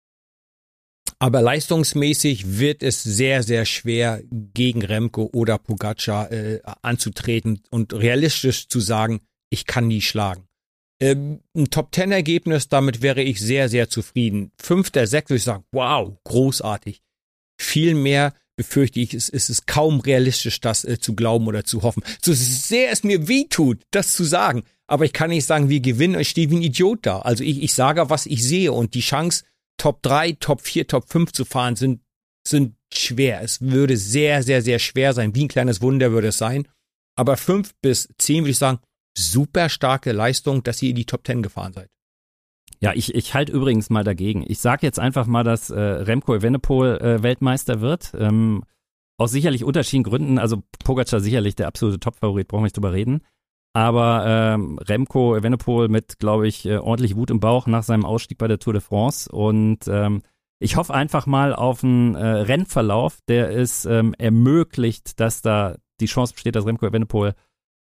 Aber leistungsmäßig wird es sehr, sehr schwer, gegen Remco oder Pogacar anzutreten und realistisch zu sagen, ich kann die schlagen. Ein Top-10-Ergebnis, damit wäre ich sehr, sehr zufrieden. 5., 6. würde ich sagen, wow, großartig. Viel mehr befürchte ich, es ist kaum realistisch, das zu glauben oder zu hoffen. So sehr es mir wehtut, das zu sagen. Aber ich kann nicht sagen, wir gewinnen und ich stehe wie ein Idiot da. Also ich sage, was ich sehe und die Chance, Top 3, Top 4, Top 5 zu fahren, sind schwer. Es würde sehr, sehr, sehr schwer sein. Wie ein kleines Wunder würde es sein. Aber 5 bis 10 würde ich sagen, super starke Leistung, dass ihr in die Top 10 gefahren seid. Ja, ich halte übrigens mal dagegen. Ich sage jetzt einfach mal, dass Remco Evenepoel Weltmeister wird. Aus sicherlich unterschiedlichen Gründen. Also Pogacar sicherlich der absolute Top-Favorit, brauchen wir nicht drüber reden. Aber Remco Evenepoel mit, glaube ich, ordentlich Wut im Bauch nach seinem Ausstieg bei der Tour de France. Und ich hoffe einfach mal auf einen Rennverlauf, der es ermöglicht, dass da die Chance besteht, dass Remco Evenepoel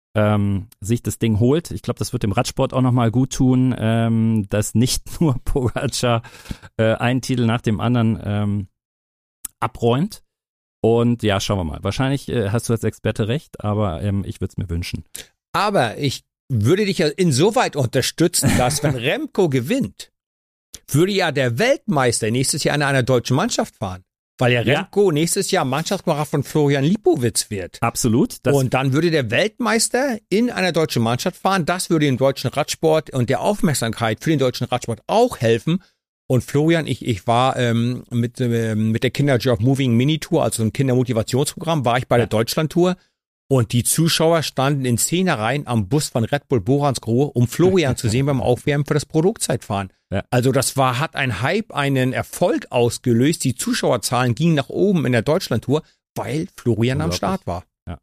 sich das Ding holt. Ich glaube, das wird dem Radsport auch nochmal gut tun, dass nicht nur Pogacar einen Titel nach dem anderen abräumt. Und ja, schauen wir mal. Wahrscheinlich hast du als Experte recht, aber ich würde es mir wünschen. Aber ich würde dich ja insoweit unterstützen, dass wenn Remco gewinnt, würde ja der Weltmeister nächstes Jahr in einer deutschen Mannschaft fahren. Weil ja Remco nächstes Jahr Mannschaftskameraden von Florian Lipowitz wird. Absolut. Und dann würde der Weltmeister in einer deutschen Mannschaft fahren. Das würde dem deutschen Radsport und der Aufmerksamkeit für den deutschen Radsport auch helfen. Und Florian, ich war mit der Kinderjob Moving Mini Tour, also ein Kindermotivationsprogramm, war ich bei der Deutschlandtour. Und die Zuschauer standen in 10er-Reihen am Bus von Red Bull Boransgrohe, um Florian zu sehen beim Aufwärmen für das Produktzeitfahren. Ja. Also das hat ein Hype, einen Erfolg ausgelöst. Die Zuschauerzahlen gingen nach oben in der Deutschlandtour, weil Florian am Start war. Ja.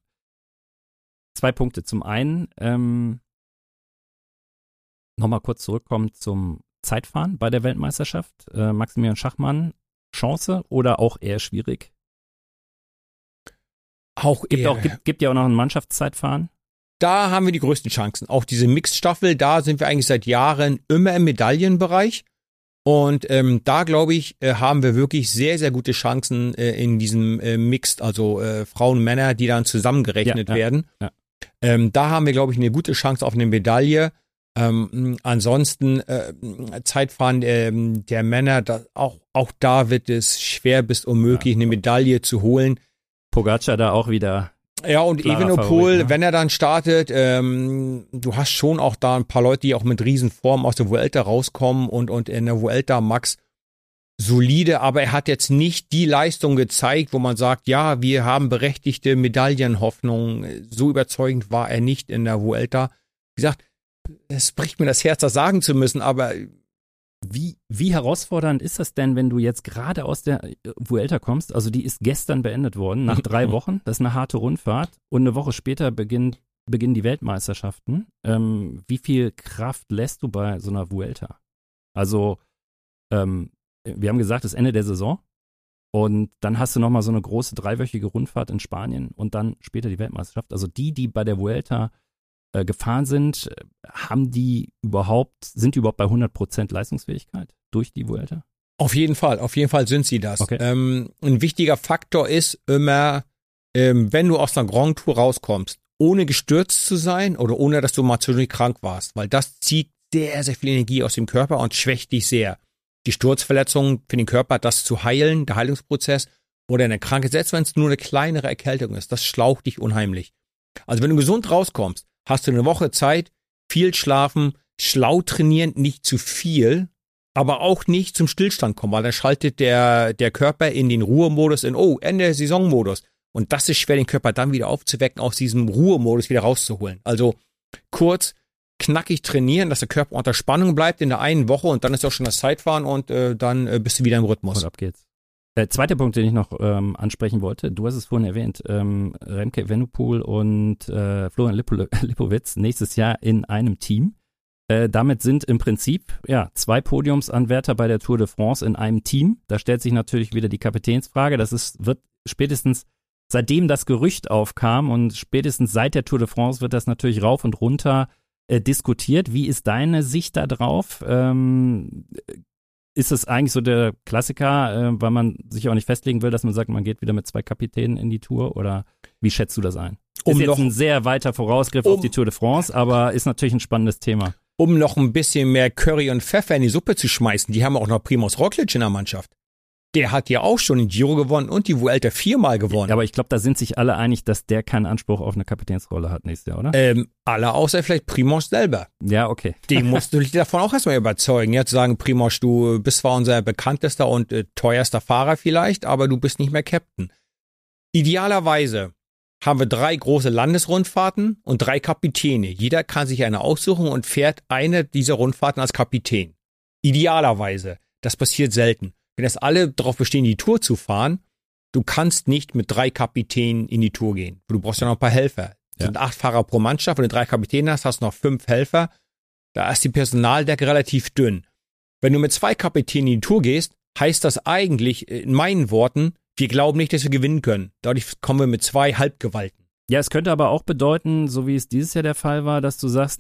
2 Punkte. Zum einen nochmal kurz zurückkommen zum Zeitfahren bei der Weltmeisterschaft. Maximilian Schachmann, Chance oder auch eher schwierig? Gibt ja auch noch ein Mannschaftszeitfahren. Da haben wir die größten Chancen. Auch diese Mixed-Staffel, da sind wir eigentlich seit Jahren immer im Medaillenbereich. Und da, glaube ich, haben wir wirklich sehr, sehr gute Chancen in diesem Mixed, also Frauen, Männer, die dann zusammengerechnet werden. Ja. Da haben wir, glaube ich, eine gute Chance auf eine Medaille. Ansonsten Zeitfahren der Männer, auch da wird es schwer bis unmöglich, eine Medaille zu holen. Pogacar da auch wieder. Ja, und Evenepoel, Favorit, ne? wenn er dann startet, du hast schon auch da ein paar Leute, die auch mit Riesenform aus der Vuelta rauskommen und in der Vuelta Max solide, aber er hat jetzt nicht die Leistung gezeigt, wo man sagt, ja, wir haben berechtigte Medaillenhoffnung. So überzeugend war er nicht in der Vuelta. Wie gesagt, es bricht mir das Herz, das sagen zu müssen, aber Wie herausfordernd ist das denn, wenn du jetzt gerade aus der Vuelta kommst? Also die ist gestern beendet worden, nach 3 Wochen. Das ist eine harte Rundfahrt. Und eine Woche später beginnen die Weltmeisterschaften. Wie viel Kraft lässt du bei so einer Vuelta? Also wir haben gesagt, das Ende der Saison. Und dann hast du nochmal so eine große 3-wöchige Rundfahrt in Spanien und dann später die Weltmeisterschaft. Also die bei der Vuelta gefahren sind, sind die überhaupt bei 100% Leistungsfähigkeit durch die Vuelta? Auf jeden Fall sind sie das. Okay. Ein wichtiger Faktor ist immer, wenn du aus einer Grand Tour rauskommst, ohne gestürzt zu sein oder ohne, dass du mal zwischendurch krank warst, weil das zieht sehr, sehr viel Energie aus dem Körper und schwächt dich sehr. Die Sturzverletzung für den Körper, das zu heilen, der Heilungsprozess oder eine Krankheit, selbst wenn es nur eine kleinere Erkältung ist, das schlaucht dich unheimlich. Also wenn du gesund rauskommst, hast du eine Woche Zeit, viel schlafen, schlau trainieren, nicht zu viel, aber auch nicht zum Stillstand kommen, weil dann schaltet der Körper in den Ruhemodus Ende Saisonmodus. Und das ist schwer, den Körper dann wieder aufzuwecken, aus diesem Ruhemodus wieder rauszuholen. Also kurz, knackig trainieren, dass der Körper unter Spannung bleibt in der einen Woche und dann ist auch schon das Zeitfahren und dann bist du wieder im Rhythmus. Und ab geht's. Zweiter Punkt, den ich noch ansprechen wollte, du hast es vorhin erwähnt, Remke Evenepoel und Florian Lipowitz nächstes Jahr in einem Team. Damit sind im Prinzip 2 Podiumsanwärter bei der Tour de France in einem Team. Da stellt sich natürlich wieder die Kapitänsfrage. Wird spätestens seitdem das Gerücht aufkam und spätestens seit der Tour de France wird das natürlich rauf und runter diskutiert. Wie ist deine Sicht da drauf? Ist es eigentlich so der Klassiker, weil man sich auch nicht festlegen will, dass man sagt, man geht wieder mit 2 Kapitänen in die Tour? Oder wie schätzt du das ein? Ist jetzt ein sehr weiter Vorausgriff auf die Tour de France, aber ist natürlich ein spannendes Thema. Um noch ein bisschen mehr Curry und Pfeffer in die Suppe zu schmeißen, die haben auch noch Primož Roglič in der Mannschaft. Der hat ja auch schon den Giro gewonnen und die Vuelta 4-mal gewonnen. Ja, aber ich glaube, da sind sich alle einig, dass der keinen Anspruch auf eine Kapitänsrolle hat nächstes Jahr, oder? Alle außer vielleicht Primož selber. Ja, okay. Den musst du dich davon auch erstmal überzeugen. Ja, zu sagen, Primož, du bist zwar unser bekanntester und teuerster Fahrer vielleicht, aber du bist nicht mehr Captain. Idealerweise haben wir 3 große Landesrundfahrten und 3 Kapitäne. Jeder kann sich eine aussuchen und fährt eine dieser Rundfahrten als Kapitän. Idealerweise. Das passiert selten. Wenn das alle darauf bestehen, die Tour zu fahren, du kannst nicht mit 3 Kapitänen in die Tour gehen. Du brauchst ja noch ein paar Helfer. Es sind 8 Fahrer pro Mannschaft. Wenn du 3 Kapitäne hast du noch 5 Helfer. Da ist die Personaldecke relativ dünn. Wenn du mit 2 Kapitänen in die Tour gehst, heißt das eigentlich, in meinen Worten, wir glauben nicht, dass wir gewinnen können. Dadurch kommen wir mit 2 Halbgewalten. Ja, es könnte aber auch bedeuten, so wie es dieses Jahr der Fall war, dass du sagst,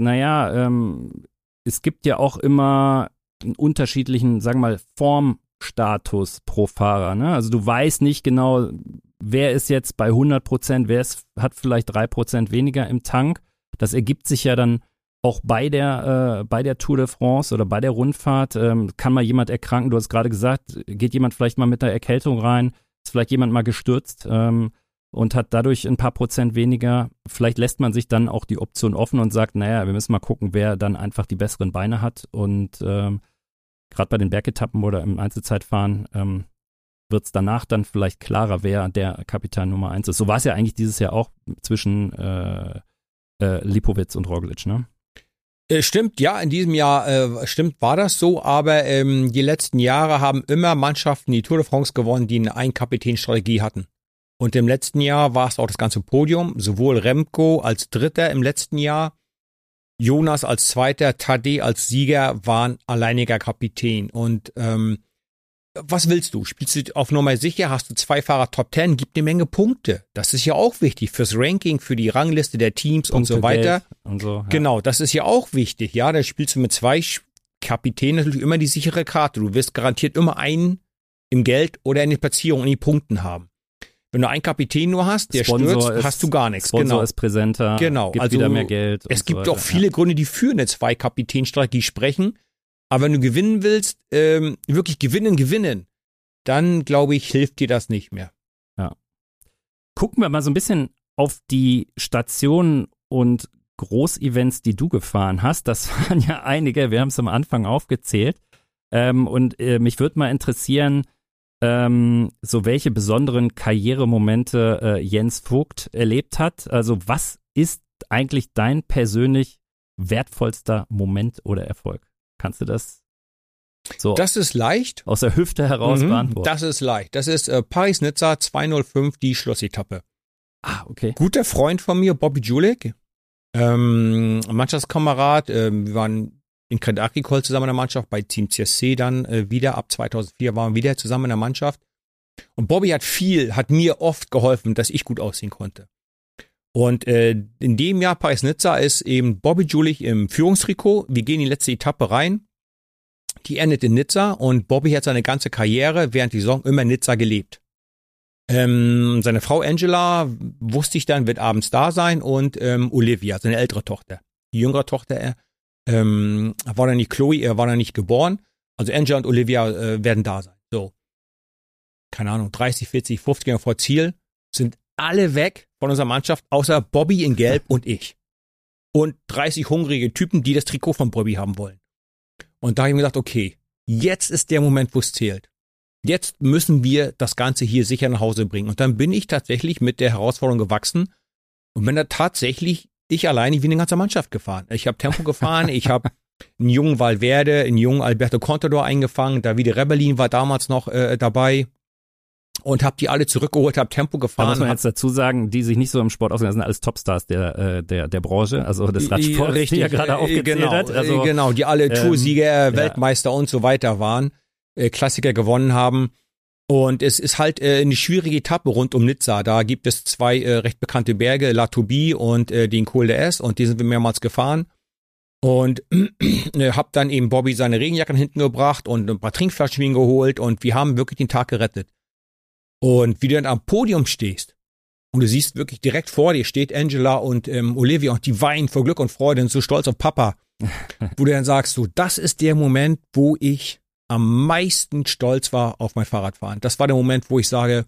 es gibt ja auch immer einen unterschiedlichen, sagen wir mal, Formstatus pro Fahrer. Ne? Also du weißt nicht genau, wer ist jetzt bei 100%, hat vielleicht 3% weniger im Tank. Das ergibt sich ja dann auch bei der Tour de France oder bei der Rundfahrt. Kann mal jemand erkranken, du hast gerade gesagt, geht jemand vielleicht mal mit einer Erkältung rein, ist vielleicht jemand mal gestürzt und hat dadurch ein paar Prozent weniger. Vielleicht lässt man sich dann auch die Option offen und sagt, naja, wir müssen mal gucken, wer dann einfach die besseren Beine hat. Und gerade bei den Bergetappen oder im Einzelzeitfahren wird es danach dann vielleicht klarer, wer der Kapitän Nummer 1 ist. So war es ja eigentlich dieses Jahr auch zwischen Lipowitz und Roglič, ne? Stimmt, ja, in diesem Jahr war das so, aber die letzten Jahre haben immer Mannschaften die Tour de France gewonnen, die eine Ein-Kapitän-Strategie hatten. Und im letzten Jahr war es auch das ganze Podium, sowohl Remco als Dritter im letzten Jahr, Jonas als Zweiter, Tadej als Sieger waren alleiniger Kapitän. Und was willst du? Spielst du auf Nummer sicher? Hast du 2 Fahrer Top 10? Gibt eine Menge Punkte. Das ist ja auch wichtig fürs Ranking, für die Rangliste der Teams Punkte und so weiter. Und so, ja. Genau, das ist ja auch wichtig. Ja, da spielst du mit 2 Kapitänen natürlich immer die sichere Karte. Du wirst garantiert immer einen im Geld oder in den Platzierungen, in die Punkten haben. Wenn du einen Kapitän nur hast, der stürzt, hast du gar nichts. Sponsor ist präsenter, genau. Gibt also wieder mehr Geld. Es gibt auch viele Gründe, die für eine Zwei-Kapitän-Strategie sprechen. Aber wenn du gewinnen willst, wirklich gewinnen, dann glaube ich, hilft dir das nicht mehr. Ja. Gucken wir mal so ein bisschen auf die Stationen und Großevents, die du gefahren hast. Das waren ja einige, wir haben es am Anfang aufgezählt. Und mich würde mal interessieren, so welche besonderen Karrieremomente Jens Vogt erlebt hat. Also was ist eigentlich dein persönlich wertvollster Moment oder Erfolg? Kannst du das so das ist leicht. Aus der Hüfte heraus beantworten? Das ist leicht. Das ist Paris-Nizza 205, die Schlussetappe. Ah, okay. Guter Freund von mir, Bobby Julik, Mannschaftskamerad, wir waren in Crédit Agricole zusammen in der Mannschaft, bei Team CSC dann wieder, ab 2004 waren wir wieder zusammen in der Mannschaft. Und Bobby hat mir oft geholfen, dass ich gut aussehen konnte. Und in dem Jahr Paris-Nizza ist eben Bobby Julich im Führungstrikot. Wir gehen in die letzte Etappe rein. Die endet in Nizza und Bobby hat seine ganze Karriere während der Saison immer in Nizza gelebt. Seine Frau Angela, wusste ich dann, wird abends da sein und Olivia, seine ältere Tochter. Die jüngere Tochter war dann nicht Chloe, er war dann nicht geboren. Also Angela und Olivia werden da sein. So, keine Ahnung, 30, 40, 50 Jahre vor Ziel sind alle weg von unserer Mannschaft, außer Bobby in Gelb und ich. Und 30 hungrige Typen, die das Trikot von Bobby haben wollen. Und da habe ich mir gedacht, okay, jetzt ist der Moment, wo es zählt. Jetzt müssen wir das Ganze hier sicher nach Hause bringen. Und dann bin ich tatsächlich mit der Herausforderung gewachsen und bin da tatsächlich ich alleine wie eine ganze Mannschaft gefahren. Ich habe Tempo gefahren, ich habe einen jungen Valverde, einen jungen Alberto Contador eingefangen, Davide Rebellin war damals noch dabei und habe die alle zurückgeholt, habe Tempo gefahren. Da muss man jetzt dazu sagen, die sich nicht so im Sport auskennen, das sind alles Topstars der Branche, also des Radsports, richtig, die ja gerade aufgezählt hat. Also, genau, die alle Toursieger, Weltmeister und so weiter waren, Klassiker gewonnen haben. Und es ist halt eine schwierige Etappe rund um Nizza. Da gibt es zwei recht bekannte Berge, La Toubie und den Col d'Es, und die sind wir mehrmals gefahren. Und hab dann eben Bobby seine Regenjacken hinten gebracht und ein paar Trinkflaschen für ihn geholt und wir haben wirklich den Tag gerettet. Und wie du dann am Podium stehst und du siehst wirklich direkt vor dir steht Angela und Olivia und die weinen vor Glück und Freude und so stolz auf Papa. Wo du dann sagst, so, das ist der Moment, wo ich am meisten stolz war auf mein Fahrradfahren. Das war der Moment, wo ich sage,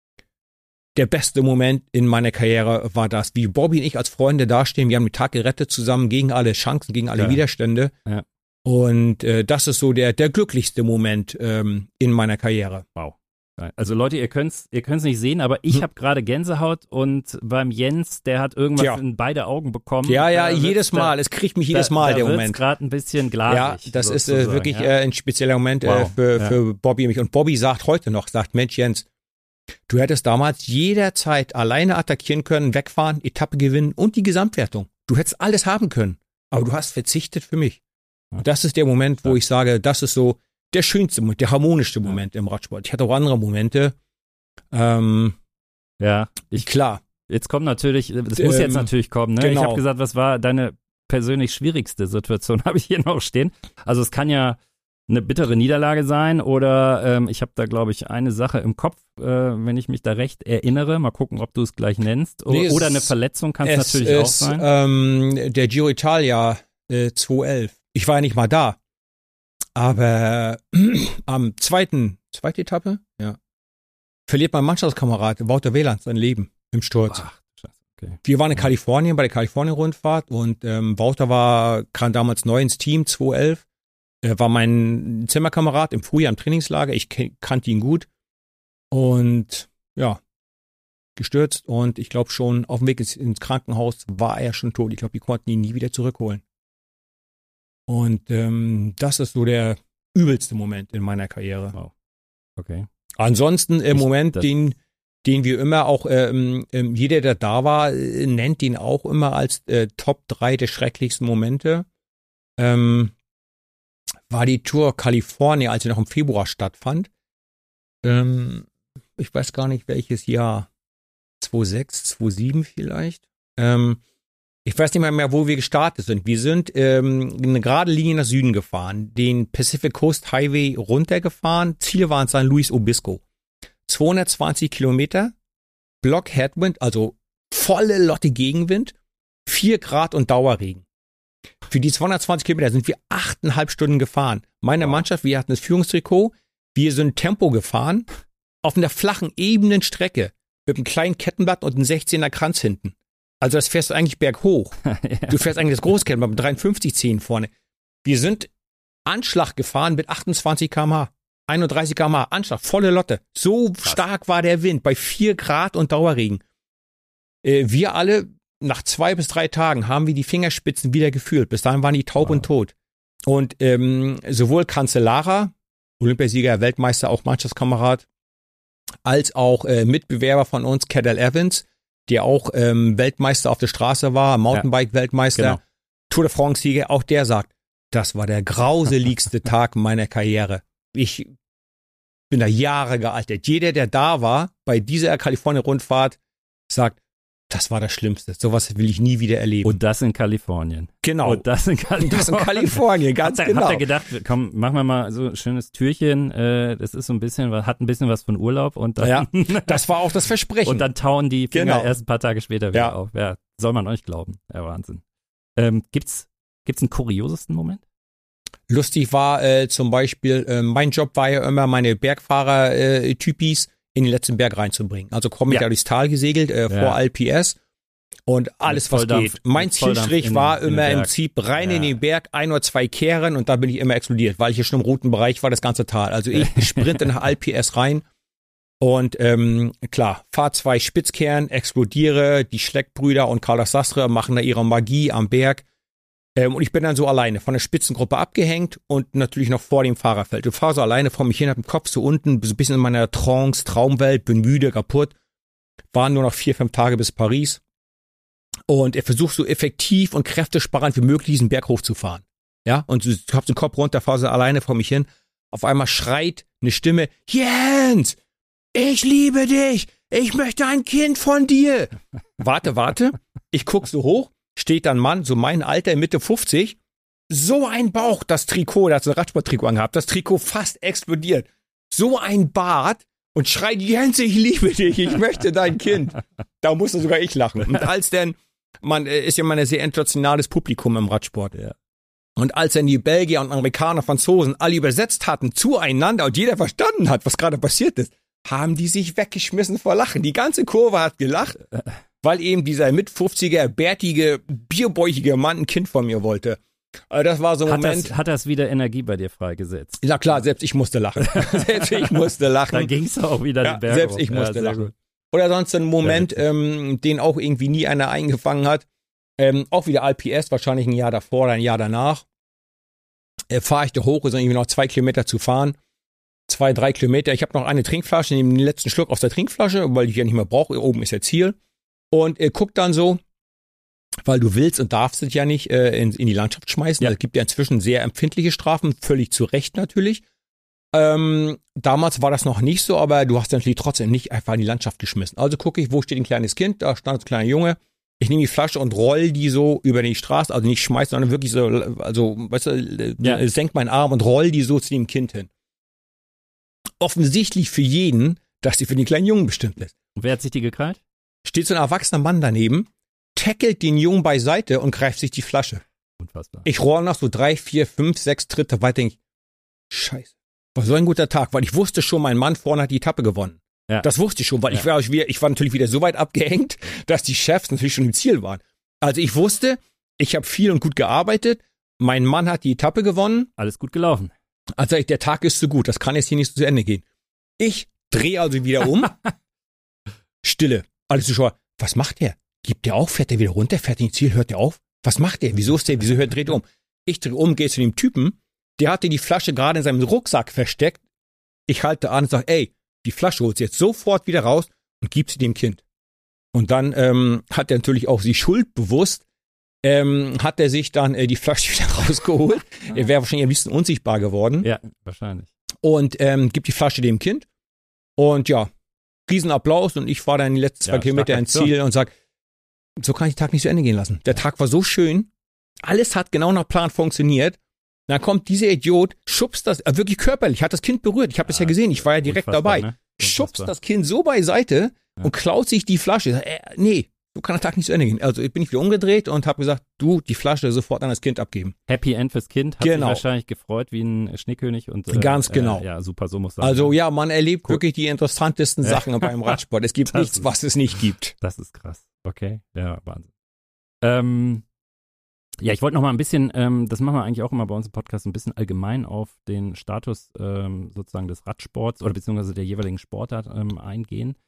der beste Moment in meiner Karriere war das, wie Bobby und ich als Freunde dastehen. Wir haben den Tag gerettet zusammen gegen alle Chancen, gegen alle Widerstände. Ja. Und das ist so der glücklichste Moment in meiner Karriere. Wow. Also Leute, ihr könnt's nicht sehen, aber ich habe gerade Gänsehaut und beim Jens, der hat irgendwas in beide Augen bekommen. Ja, jedes Mal. Es kriegt mich jedes Mal, der Moment. Gerade ein bisschen glasig. Ja, das ist wirklich ein spezieller Moment für Bobby und mich. Und Bobby sagt heute noch, Mensch Jens, du hättest damals jederzeit alleine attackieren können, wegfahren, Etappe gewinnen und die Gesamtwertung. Du hättest alles haben können, aber du hast verzichtet für mich. Und das ist der Moment, wo ich sage, das ist so der schönste Moment, der harmonischste Moment im Radsport. Ich hatte auch andere Momente. Klar. Jetzt kommt natürlich, das muss jetzt natürlich kommen, ne? Genau. Ich habe gesagt, was war deine persönlich schwierigste Situation, habe ich hier noch stehen. Also es kann ja eine bittere Niederlage sein oder ich habe da, glaube ich, eine Sache im Kopf, wenn ich mich da recht erinnere. Mal gucken, ob du es gleich nennst. Oder eine Verletzung kann es natürlich auch sein. Der Giro Italia 2011. Ich war ja nicht mal da. Aber am zweite Etappe, verliert mein Mannschaftskamerad Wouter Wieland sein Leben im Sturz. Ach, okay. Wir waren in Kalifornien bei der Kalifornien-Rundfahrt und Wouter kam damals neu ins Team, 2011. Er war mein Zimmerkamerad im Frühjahr im Trainingslager. Ich kannte ihn gut und gestürzt und ich glaube schon auf dem Weg ins Krankenhaus war er schon tot. Ich glaube, die konnten ihn nie wieder zurückholen. Und das ist so der übelste Moment in meiner Karriere. Wow. Okay. Ansonsten im Moment, den wir immer auch, jeder, der da war, nennt ihn auch immer als Top 3 der schrecklichsten Momente. War die Tour California, als sie noch im Februar stattfand. Ich weiß gar nicht, welches Jahr. 2006, 2007 vielleicht. Ich weiß nicht mehr, wo wir gestartet sind. Wir sind eine gerade Linie nach Süden gefahren, den Pacific Coast Highway runtergefahren. Ziel waren San Luis Obispo. 220 Kilometer Block Headwind, also volle Lotte Gegenwind, 4 Grad und Dauerregen. Für die 220 Kilometer sind wir 8,5 Stunden gefahren. Meine Mannschaft, wir hatten das Führungstrikot, wir sind Tempo gefahren, auf einer flachen, ebenen Strecke, mit einem kleinen Kettenblatt und einem 16er Kranz hinten. Also das fährst du eigentlich berghoch. Ja. Du fährst eigentlich das Großkettenblatt mit 53 Zehen vorne. Wir sind Anschlag gefahren mit 28 km/h. 31 km/h, Anschlag, volle Lotte. So krass. Stark war der Wind bei 4 Grad und Dauerregen. Wir alle, nach 2 bis 3 Tagen, haben wir die Fingerspitzen wieder gefühlt. Bis dahin waren die taub und tot. Und sowohl Cancellara, Olympiasieger, Weltmeister, auch Mannschaftskamerad, als auch Mitbewerber von uns, Cadel Evans, der auch Weltmeister auf der Straße war, Mountainbike-Weltmeister, genau. Tour de France-Sieger, auch der sagt, das war der grauseligste Tag meiner Karriere. Ich bin da Jahre gealtert. Jeder, der da war, bei dieser Kalifornien-Rundfahrt, sagt, das war das Schlimmste. Sowas will ich nie wieder erleben. Und das in Kalifornien. Genau. Und das in Kalifornien, ganz genau. Hat er gedacht, komm, machen wir mal so ein schönes Türchen, das ist so ein bisschen, hat ein bisschen was von Urlaub und dann, ja, das war auch das Versprechen. Und dann tauen die Finger erst ein paar Tage später wieder auf. Ja, soll man euch glauben. Ja, Wahnsinn. Gibt's einen kuriosesten Moment? Lustig war zum Beispiel, mein Job war ja immer, meine Bergfahrer-Typis in den letzten Berg reinzubringen. Also komme ich da durchs Tal gesegelt, vor LPS und alles, was geht. Mein Zielstrich war immer im Prinzip rein in den Berg, 1 oder 2 Kehren und dann bin ich immer explodiert, weil ich hier schon im roten Bereich war, das ganze Tal. Also ich sprinte nach LPS rein und klar, fahr 2 Spitzkehren, explodiere, die Schleckbrüder und Carlos Sastre machen da ihre Magie am Berg. Und ich bin dann so alleine von der Spitzengruppe abgehängt und natürlich noch vor dem Fahrerfeld. Ich fahre so alleine vor mich hin, hab den Kopf so unten, so ein bisschen in meiner Trance, Traumwelt, bin müde, kaputt. Waren nur noch 4-5 Tage bis Paris. Und er versucht so effektiv und kräftesparend wie möglich diesen Berg hochzufahren. Ja, und ich hab den Kopf runter, fahre so alleine vor mich hin. Auf einmal schreit eine Stimme, Jens, ich liebe dich, ich möchte ein Kind von dir. Warte, ich guck so hoch. Steht dann ein Mann, so mein Alter, Mitte 50, so ein Bauch, das Trikot, der hat so ein Radsporttrikot angehabt, das Trikot fast explodiert, so ein Bart und schreit, Jens, ich liebe dich, ich möchte dein Kind. Da musste sogar ich lachen. Und als denn, man ist ja mal ein sehr internationales Publikum im Radsport. Ja. Und als dann die Belgier und Amerikaner, Franzosen alle übersetzt hatten zueinander und jeder verstanden hat, was gerade passiert ist, haben die sich weggeschmissen vor Lachen. Die ganze Kurve hat gelacht. Weil eben dieser mit 50er, bärtige, bierbäuchige Mann ein Kind von mir wollte. Das war so ein Moment. Hat das wieder Energie bei dir freigesetzt? Na klar, selbst ich musste lachen. Da ging's auch wieder den Berg selbst ich musste lachen. Gut. Oder sonst ein Moment, den auch irgendwie nie einer eingefangen hat. Auch wieder LPS, wahrscheinlich ein Jahr davor oder ein Jahr danach. Fahre ich da hoch, ist irgendwie noch 2 Kilometer zu fahren. 2-3 Kilometer. Ich habe noch eine Trinkflasche, nehme den letzten Schluck aus der Trinkflasche, weil ich ja nicht mehr brauche. Oben ist ja Ziel. Und guck dann so, weil du willst und darfst es ja nicht in die Landschaft schmeißen. Ja. Es gibt ja inzwischen sehr empfindliche Strafen, völlig zu Recht natürlich. Damals war das noch nicht so, aber du hast natürlich trotzdem nicht einfach in die Landschaft geschmissen. Also gucke ich, wo steht ein kleines Kind? Da stand ein kleiner Junge. Ich nehme die Flasche und roll die so über die Straße, also nicht schmeißen, sondern wirklich so, also weißt du, senk meinen Arm und roll die so zu dem Kind hin. Offensichtlich für jeden, dass die für den kleinen Jungen bestimmt ist. Und wer hat sich die gekrallt? Steht so ein erwachsener Mann daneben, tackelt den Jungen beiseite und greift sich die Flasche. Unfassbar. Ich roll nach so 3, 4, 5, 6 Tritte weiter, denke ich, scheiße, war so ein guter Tag, weil ich wusste schon, mein Mann vorne hat die Etappe gewonnen. Ja. Das wusste ich schon, weil ich war natürlich wieder so weit abgehängt, dass die Chefs natürlich schon im Ziel waren. Also ich wusste, ich habe viel und gut gearbeitet, mein Mann hat die Etappe gewonnen. Alles gut gelaufen. Also der Tag ist so gut, das kann jetzt hier nicht so zu Ende gehen. Ich drehe also wieder um, Stille. Alle Zuschauer, was macht der? Gibt der auf? Fährt der wieder runter? Fährt der ins Ziel? Hört der auf? Was macht der? Wieso dreht er um? Ich drehe um, gehe zu dem Typen, der hatte die Flasche gerade in seinem Rucksack versteckt. Ich halte an und sage, ey, die Flasche holst jetzt sofort wieder raus und gib sie dem Kind. Und dann hat er natürlich auch sich schuldbewusst, hat er sich dann die Flasche wieder rausgeholt. Er wäre wahrscheinlich am liebsten unsichtbar geworden. Ja, wahrscheinlich. Und gibt die Flasche dem Kind. Und ja, Riesenapplaus und ich fahre dann die letzten 2 Kilometer ins Ziel und sag, so kann ich den Tag nicht zu Ende gehen lassen. Der Tag war so schön, alles hat genau nach Plan funktioniert. Dann kommt dieser Idiot, schubst das, wirklich körperlich, hat das Kind berührt. Ich habe das ja gesehen, ich war ja direkt dabei. Ne? Schubst das Kind so beiseite und klaut sich die Flasche. Ich sag, nee, so kann der Tag nicht zu Ende gehen. Also bin ich wieder umgedreht und habe gesagt, du, die Flasche sofort an das Kind abgeben. Happy End fürs Kind, hat sich wahrscheinlich gefreut wie ein Schneekönig. Und ganz genau. Ja, super, so muss das Also ja, man erlebt wirklich die interessantesten Sachen beim Radsport. Es gibt nichts, was es nicht gibt. Das ist krass. Okay, ja, Wahnsinn. Ja, ich wollte noch mal ein bisschen, das machen wir eigentlich auch immer bei uns im Podcast, ein bisschen allgemein auf den Status sozusagen des Radsports oder beziehungsweise der jeweiligen Sportart eingehen.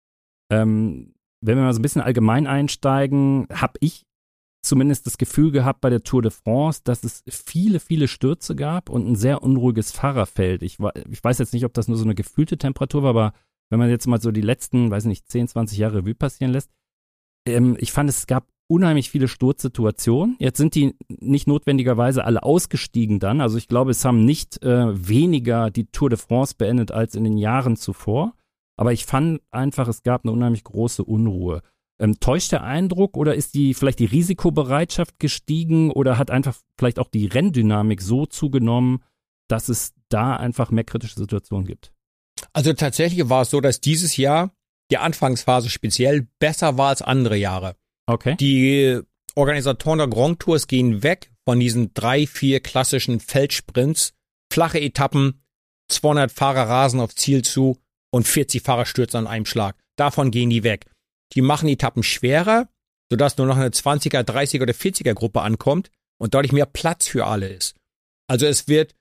Wenn wir mal so ein bisschen allgemein einsteigen, habe ich zumindest das Gefühl gehabt bei der Tour de France, dass es viele, viele Stürze gab und ein sehr unruhiges Fahrerfeld. Ich weiß jetzt nicht, ob das nur so eine gefühlte Temperatur war, aber wenn man jetzt mal so die letzten, weiß nicht, 10, 20 Jahre Revue passieren lässt, ich fand, es gab unheimlich viele Sturzsituationen. Jetzt sind die nicht notwendigerweise alle ausgestiegen dann. Also ich glaube, es haben nicht weniger die Tour de France beendet als in den Jahren zuvor. Aber ich fand einfach, es gab eine unheimlich große Unruhe. Täuscht der Eindruck oder ist vielleicht die Risikobereitschaft gestiegen oder hat einfach vielleicht auch die Renndynamik so zugenommen, dass es da einfach mehr kritische Situationen gibt? Also tatsächlich war es so, dass dieses Jahr die Anfangsphase speziell besser war als andere Jahre. Okay. Die Organisatoren der Grand Tours gehen weg von diesen 3, 4 klassischen Feldsprints, flache Etappen, 200 Fahrer rasen auf Ziel zu und 40 Fahrer stürzen an einem Schlag. Davon gehen die weg. Die machen Etappen schwerer, sodass nur noch eine 20er, 30er oder 40er Gruppe ankommt und dadurch mehr Platz für alle ist. Also es wird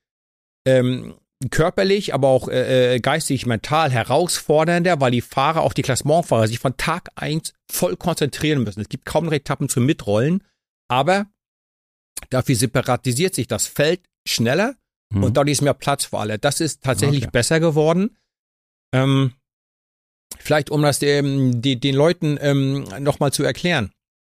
körperlich, aber auch geistig, mental herausfordernder, weil die Fahrer, auch die Klassementfahrer, sich von Tag 1 voll konzentrieren müssen. Es gibt kaum noch Etappen zum Mitrollen, aber dafür separatisiert sich das Feld schneller und dadurch ist mehr Platz für alle. Das ist tatsächlich besser geworden. Vielleicht, um das den Leuten nochmal zu erklären.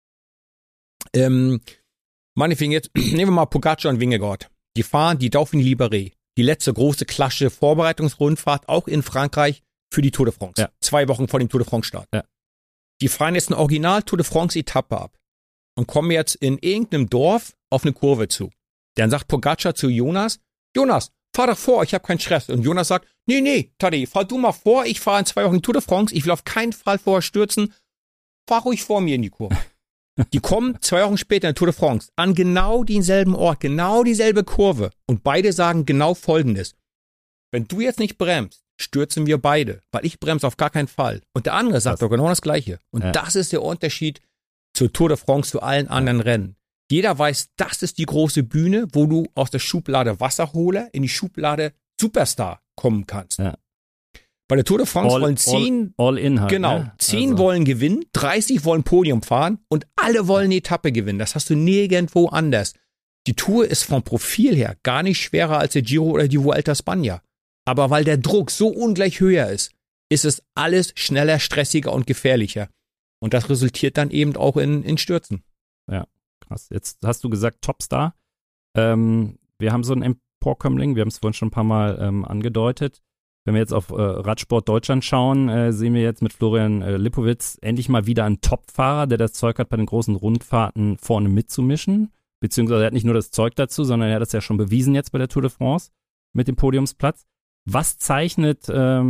Meinetwegen jetzt, nehmen wir mal Pogacar und Vingegaard. Die fahren die Dauphiné Libéré. Die letzte große klassische Vorbereitungsrundfahrt, auch in Frankreich, für die Tour de France. Ja. 2 Wochen vor dem Tour de France-Start. Ja. Die fahren jetzt eine Original-Tour de France-Etappe ab und kommen jetzt in irgendeinem Dorf auf eine Kurve zu. Dann sagt Pogacar zu Jonas, fahr doch vor, ich habe keinen Stress. Und Jonas sagt, nee, Tadej, fahr du mal vor, ich fahre in 2 Wochen Tour de France, ich will auf keinen Fall vorher stürzen, fahr ruhig vor mir in die Kurve. Die kommen 2 Wochen später in Tour de France an genau denselben Ort, genau dieselbe Kurve. Und beide sagen genau Folgendes. Wenn du jetzt nicht bremst, stürzen wir beide, weil ich bremse auf gar keinen Fall. Und der andere sagt doch genau das Gleiche. Und das ist der Unterschied zur Tour de France, zu allen anderen Rennen. Jeder weiß, das ist die große Bühne, wo du aus der Schublade Wasserholer in die Schublade Superstar kommen kannst. Ja. Bei der Tour de France wollen 10, all in halt, genau, ne? 10 also wollen gewinnen, 30 wollen Podium fahren und alle wollen eine Etappe gewinnen. Das hast du nirgendwo anders. Die Tour ist vom Profil her gar nicht schwerer als der Giro oder die Vuelta a España. Aber weil der Druck so ungleich höher ist es alles schneller, stressiger und gefährlicher. Und das resultiert dann eben auch in Stürzen. Ja, krass. Jetzt hast du gesagt Topstar. Wir haben so einen Emporkömmling, wir haben es vorhin schon ein paar Mal angedeutet. Wenn wir jetzt auf Radsport Deutschland schauen, sehen wir jetzt mit Florian Lipowitz endlich mal wieder einen Topfahrer, der das Zeug hat, bei den großen Rundfahrten vorne mitzumischen. Beziehungsweise er hat nicht nur das Zeug dazu, sondern er hat das ja schon bewiesen jetzt bei der Tour de France mit dem Podiumsplatz. Was zeichnet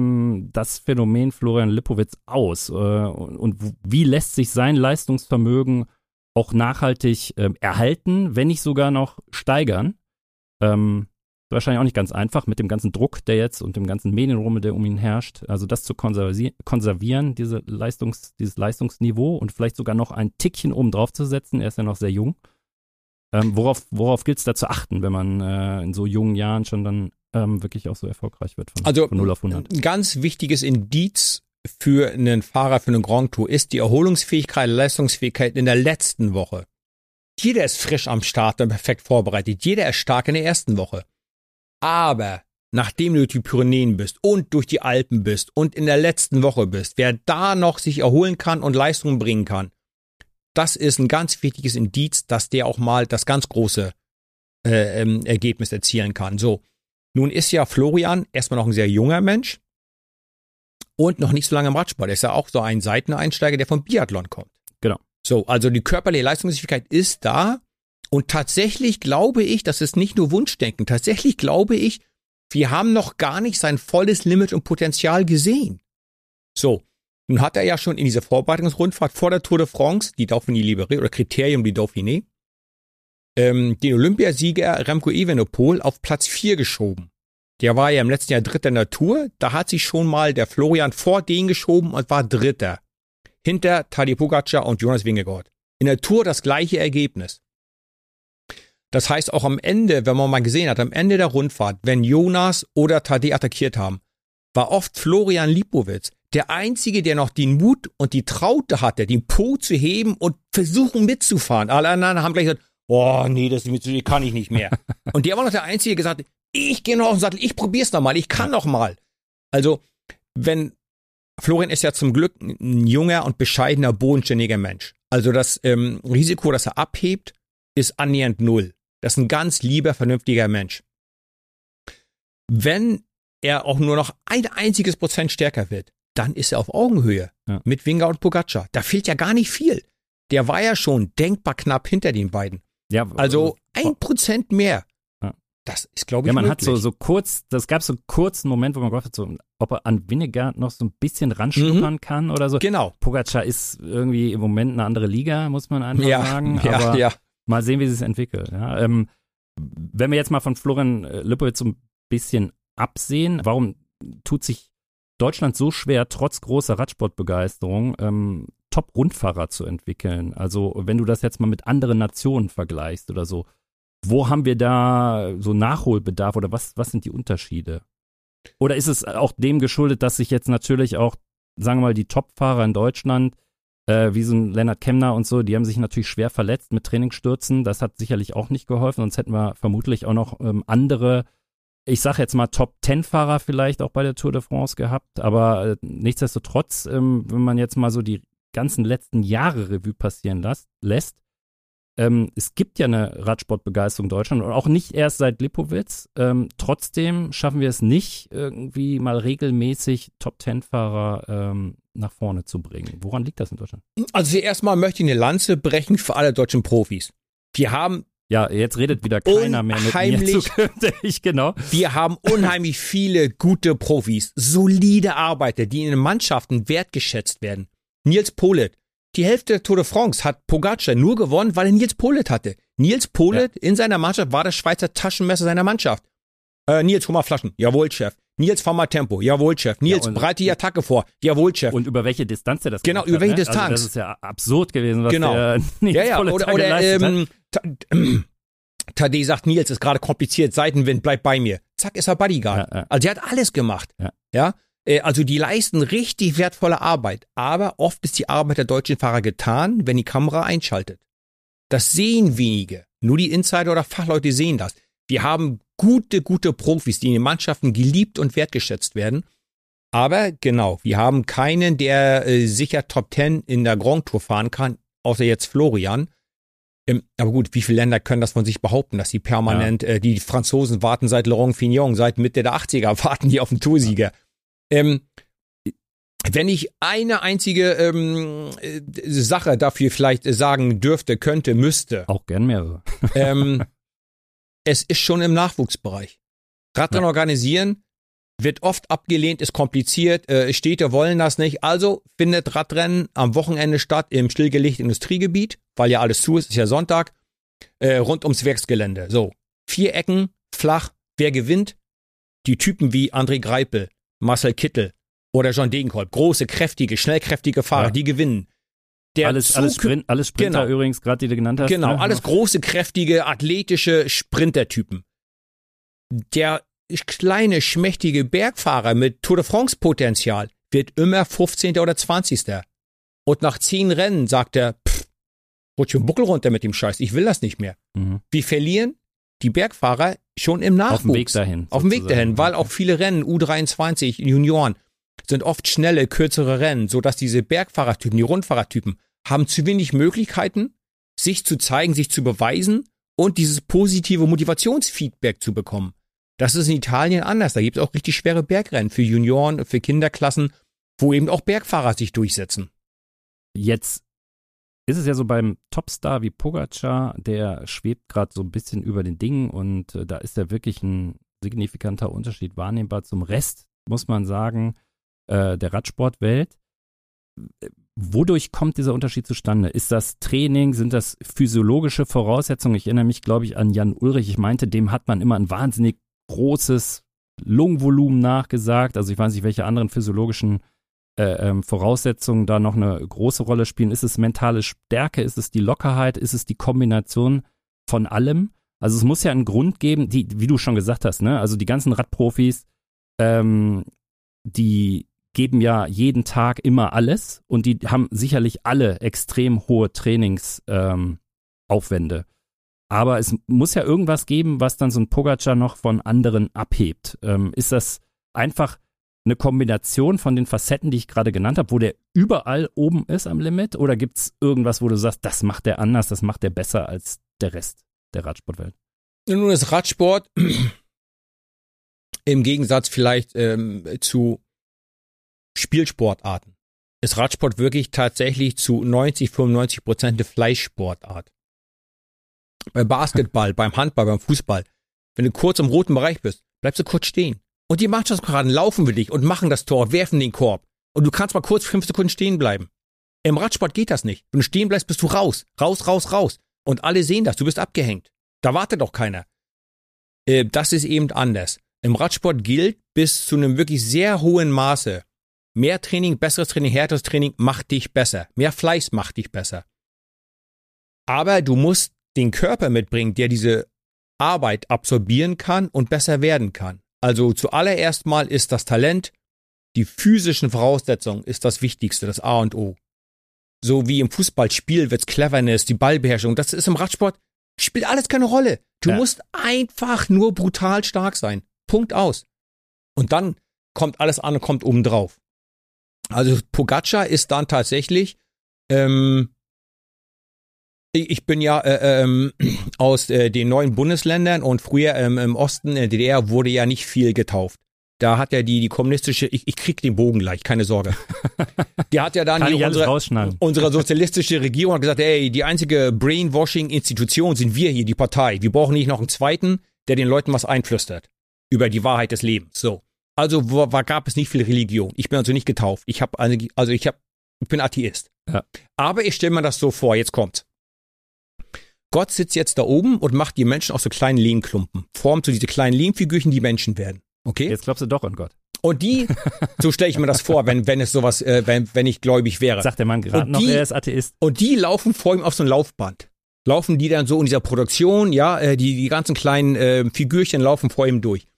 das Phänomen Florian Lipowitz aus? Und wie lässt sich sein Leistungsvermögen auch nachhaltig erhalten, wenn nicht sogar noch steigern? Wahrscheinlich auch nicht ganz einfach mit dem ganzen Druck, der jetzt und dem ganzen Medienrummel, der um ihn herrscht. Also das zu konservieren, dieses Leistungsniveau und vielleicht sogar noch ein Tickchen oben drauf zu setzen. Er ist ja noch sehr jung. Worauf gilt es da zu achten, wenn man in so jungen Jahren schon dann wirklich auch so erfolgreich wird von 0 auf 100? Ein ganz wichtiges Indiz für einen Fahrer, für eine Grand Tour ist die Erholungsfähigkeit, Leistungsfähigkeit in der letzten Woche. Jeder ist frisch am Start und perfekt vorbereitet. Jeder ist stark in der ersten Woche. Aber nachdem du durch die Pyrenäen bist und durch die Alpen bist und in der letzten Woche bist, wer da noch sich erholen kann und Leistung bringen kann, das ist ein ganz wichtiges Indiz, dass der auch mal das ganz große Ergebnis erzielen kann. So, nun ist ja Florian erstmal noch ein sehr junger Mensch und noch nicht so lange im Radsport. Er ist ja auch so ein Seiteneinsteiger, der vom Biathlon kommt. Genau. So, also die körperliche Leistungsfähigkeit ist da. Und tatsächlich glaube ich, das ist nicht nur Wunschdenken, tatsächlich glaube ich, wir haben noch gar nicht sein volles Limit und Potenzial gesehen. So, Nun hat er ja schon in dieser Vorbereitungsrundfahrt vor der Tour de France, die Dauphiné Libéré oder Kriterium die Dauphiné, den Olympiasieger Remco Evenepoel auf Platz 4 geschoben. Der war ja im letzten Jahr Dritter in der Tour. Da hat sich schon mal der Florian vor den geschoben und war Dritter. Hinter Tadej Pogačar und Jonas Vingegaard. In der Tour das gleiche Ergebnis. Das heißt auch am Ende, wenn man mal gesehen hat, am Ende der Rundfahrt, wenn Jonas oder Tadej attackiert haben, war oft Florian Lipowitz der Einzige, der noch den Mut und die Traute hatte, den Po zu heben und versuchen mitzufahren. Alle anderen haben gleich gesagt, oh nee, das kann ich nicht mehr. Und der war noch der Einzige, der gesagt hat, ich gehe noch auf den Sattel, ich probier's noch mal, ich kann noch mal. Also, Florian ist ja zum Glück ein junger und bescheidener, bodenständiger Mensch. Also das Risiko, dass er abhebt, ist annähernd 0. Das ist ein ganz lieber, vernünftiger Mensch. Wenn er auch nur noch ein einziges Prozent stärker wird, dann ist er auf Augenhöhe mit Vingegaard und Pogačar. Da fehlt ja gar nicht viel. Der war ja schon denkbar knapp hinter den beiden. Ja, also 1% mehr. Das ist, glaube ich, man möglich. Hat so kurz, das gab so einen kurzen Moment, wo man gehofft hat, so, ob er an Vingegaard noch so ein bisschen ranschnuppern kann oder so. Genau. Pogačar ist irgendwie im Moment eine andere Liga, muss man einfach sagen. Aber mal sehen, wie es sich entwickelt. Ja. Wenn wir jetzt mal von Florian Lipowitz so ein bisschen absehen, warum tut sich Deutschland so schwer, trotz großer Radsportbegeisterung, Top-Rundfahrer zu entwickeln? Also wenn du das jetzt mal mit anderen Nationen vergleichst oder so, wo haben wir da so Nachholbedarf oder was sind die Unterschiede? Oder ist es auch dem geschuldet, dass sich jetzt natürlich auch, sagen wir mal, die Top-Fahrer in Deutschland, wie so ein Lennart Kemner und so, die haben sich natürlich schwer verletzt mit Trainingsstürzen. Das hat sicherlich auch nicht geholfen, sonst hätten wir vermutlich auch noch andere, ich sage jetzt mal Top-10-Fahrer vielleicht auch bei der Tour de France gehabt. Aber nichtsdestotrotz, wenn man jetzt mal so die ganzen letzten Jahre Revue passieren lässt, es gibt ja eine Radsportbegeisterung in Deutschland und auch nicht erst seit Lipowitz. Trotzdem schaffen wir es nicht, irgendwie mal regelmäßig Top-10-Fahrer nach vorne zu bringen. Woran liegt das in Deutschland? Also zuerst mal möchte ich eine Lanze brechen für alle deutschen Profis. Wir haben jetzt redet wieder keiner mehr mit mir zukünftig, genau. Wir haben unheimlich viele gute Profis, solide Arbeiter, die in den Mannschaften wertgeschätzt werden. Nils Politt. Die Hälfte der Tour de France hat Pogačar nur gewonnen, weil er Nils Politt hatte. Nils Politt in seiner Mannschaft war das Schweizer Taschenmesser seiner Mannschaft. Nils, hol mal Flaschen. Jawohl, Chef. Nils, fahr mal Tempo. Jawohl, Chef. Nils, breite die Attacke vor. Jawohl, Chef. Und über welche Distanz er das gemacht hat. Genau, über welche Distanz. Also das ist ja absurd gewesen, was der Nils Politt geleistet hat. Tadej sagt, Nils, ist gerade kompliziert, Seitenwind, bleib bei mir. Zack, ist er Bodyguard. Also er hat alles gemacht. Ja. Also die leisten richtig wertvolle Arbeit, aber oft ist die Arbeit der deutschen Fahrer getan, wenn die Kamera einschaltet. Das sehen wenige. Nur die Insider oder Fachleute sehen das. Wir haben gute Profis, die in den Mannschaften geliebt und wertgeschätzt werden. Aber genau, wir haben keinen, der sicher Top 10 in der Grand Tour fahren kann, außer jetzt Florian. Aber gut, wie viele Länder können das von sich behaupten, dass sie permanent, die Franzosen warten seit Laurent Fignon, seit Mitte der 80er warten die auf den Toursieger. Wenn ich eine einzige Sache dafür vielleicht sagen dürfte, könnte, müsste. Auch gern mehrere. Es ist schon im Nachwuchsbereich. Radrennen organisieren wird oft abgelehnt, ist kompliziert, Städte wollen das nicht. Also findet Radrennen am Wochenende statt im stillgelegten Industriegebiet, weil ja alles zu ist ja Sonntag, rund ums Werksgelände. So, 4 Ecken, flach, wer gewinnt? Die Typen wie André Greipel, Marcel Kittel oder John Degenkolb, große, kräftige, schnellkräftige Fahrer, die gewinnen. Alles Sprinter übrigens, gerade die du genannt hast. Genau, alles große, kräftige, athletische Sprintertypen. Der kleine, schmächtige Bergfahrer mit Tour de France Potenzial wird immer 15. oder 20. Und nach 10 Rennen sagt er, rutsch den Buckel runter mit dem Scheiß, ich will das nicht mehr. Wir verlieren die Bergfahrer schon im Nachwuchs. Auf dem Weg dahin, weil auch viele Rennen, U23, Junioren, sind oft schnelle, kürzere Rennen, sodass diese Bergfahrertypen, die Rundfahrertypen, haben zu wenig Möglichkeiten, sich zu zeigen, sich zu beweisen und dieses positive Motivationsfeedback zu bekommen. Das ist in Italien anders. Da gibt es auch richtig schwere Bergrennen für Junioren, für Kinderklassen, wo eben auch Bergfahrer sich durchsetzen. Jetzt ist es ja so beim Topstar wie Pogačar, der schwebt gerade so ein bisschen über den Dingen und da ist ja wirklich ein signifikanter Unterschied wahrnehmbar zum Rest, muss man sagen, der Radsportwelt. wodurch kommt dieser Unterschied zustande? Ist das Training? Sind das physiologische Voraussetzungen? Ich erinnere mich, glaube ich, an Jan Ullrich. Ich meinte, dem hat man immer ein wahnsinnig großes Lungenvolumen nachgesagt. Also ich weiß nicht, welche anderen physiologischen Voraussetzungen da noch eine große Rolle spielen. Ist es mentale Stärke? Ist es die Lockerheit? Ist es die Kombination von allem? Also es muss ja einen Grund geben, wie du schon gesagt hast, ne? Also die ganzen Radprofis, die geben ja jeden Tag immer alles und die haben sicherlich alle extrem hohe Trainingsaufwände. Aber es muss ja irgendwas geben, was dann so ein Pogačar noch von anderen abhebt. Ist das einfach eine Kombination von den Facetten, die ich gerade genannt habe, wo der überall oben ist am Limit? Oder gibt es irgendwas, wo du sagst, das macht der anders, das macht der besser als der Rest der Radsportwelt? Nun ist Radsport im Gegensatz vielleicht zu Spielsportarten, ist Radsport wirklich tatsächlich zu 90-95% eine Fleischsportart. Beim Basketball, beim Handball, beim Fußball, wenn du kurz im roten Bereich bist, bleibst du kurz stehen. Und die Mannschaftskameraden laufen für dich und machen das Tor, werfen den Korb. Und du kannst mal kurz 5 Sekunden stehen bleiben. Im Radsport geht das nicht. Wenn du stehen bleibst, bist du raus. Raus. Und alle sehen das, du bist abgehängt. Da wartet doch keiner. Das ist eben anders. Im Radsport gilt bis zu einem wirklich sehr hohen Maße, mehr Training, besseres Training, härteres Training macht dich besser. Mehr Fleiß macht dich besser. Aber du musst den Körper mitbringen, der diese Arbeit absorbieren kann und besser werden kann. Also zuallererst mal ist das Talent, die physischen Voraussetzungen ist das Wichtigste, das A und O. So wie im Fußballspiel wird's Cleverness, die Ballbeherrschung, das ist im Radsport, spielt alles keine Rolle. Du musst einfach nur brutal stark sein. Punkt aus. Und dann kommt alles an und kommt oben drauf. Also Pogačar ist dann tatsächlich, ich bin ja aus den neuen Bundesländern und früher im Osten, in der DDR, wurde ja nicht viel getauft. Da hat ja die kommunistische, ich krieg den Bogen gleich, keine Sorge. Die hat ja dann unsere sozialistische Regierung hat gesagt, ey, die einzige Brainwashing-Institution sind wir hier, die Partei. Wir brauchen nicht noch einen zweiten, der den Leuten was einflüstert über die Wahrheit des Lebens. So. Also gab es nicht viel Religion. Ich bin also nicht getauft. Ich bin Atheist. Ja. Aber ich stelle mir das so vor, jetzt kommt's. Gott sitzt jetzt da oben und macht die Menschen aus so kleinen Lehmklumpen. Formt so diese kleinen Lehmfigürchen, die Menschen werden. Okay? Jetzt glaubst du doch an Gott. Und die, so stelle ich mir das vor, wenn es sowas, wenn ich gläubig wäre. Sagt der Mann gerade noch, er ist Atheist. Und die laufen vor ihm auf so ein Laufband. Laufen die dann so in dieser Produktion, ja, die ganzen kleinen Figürchen laufen vor ihm durch.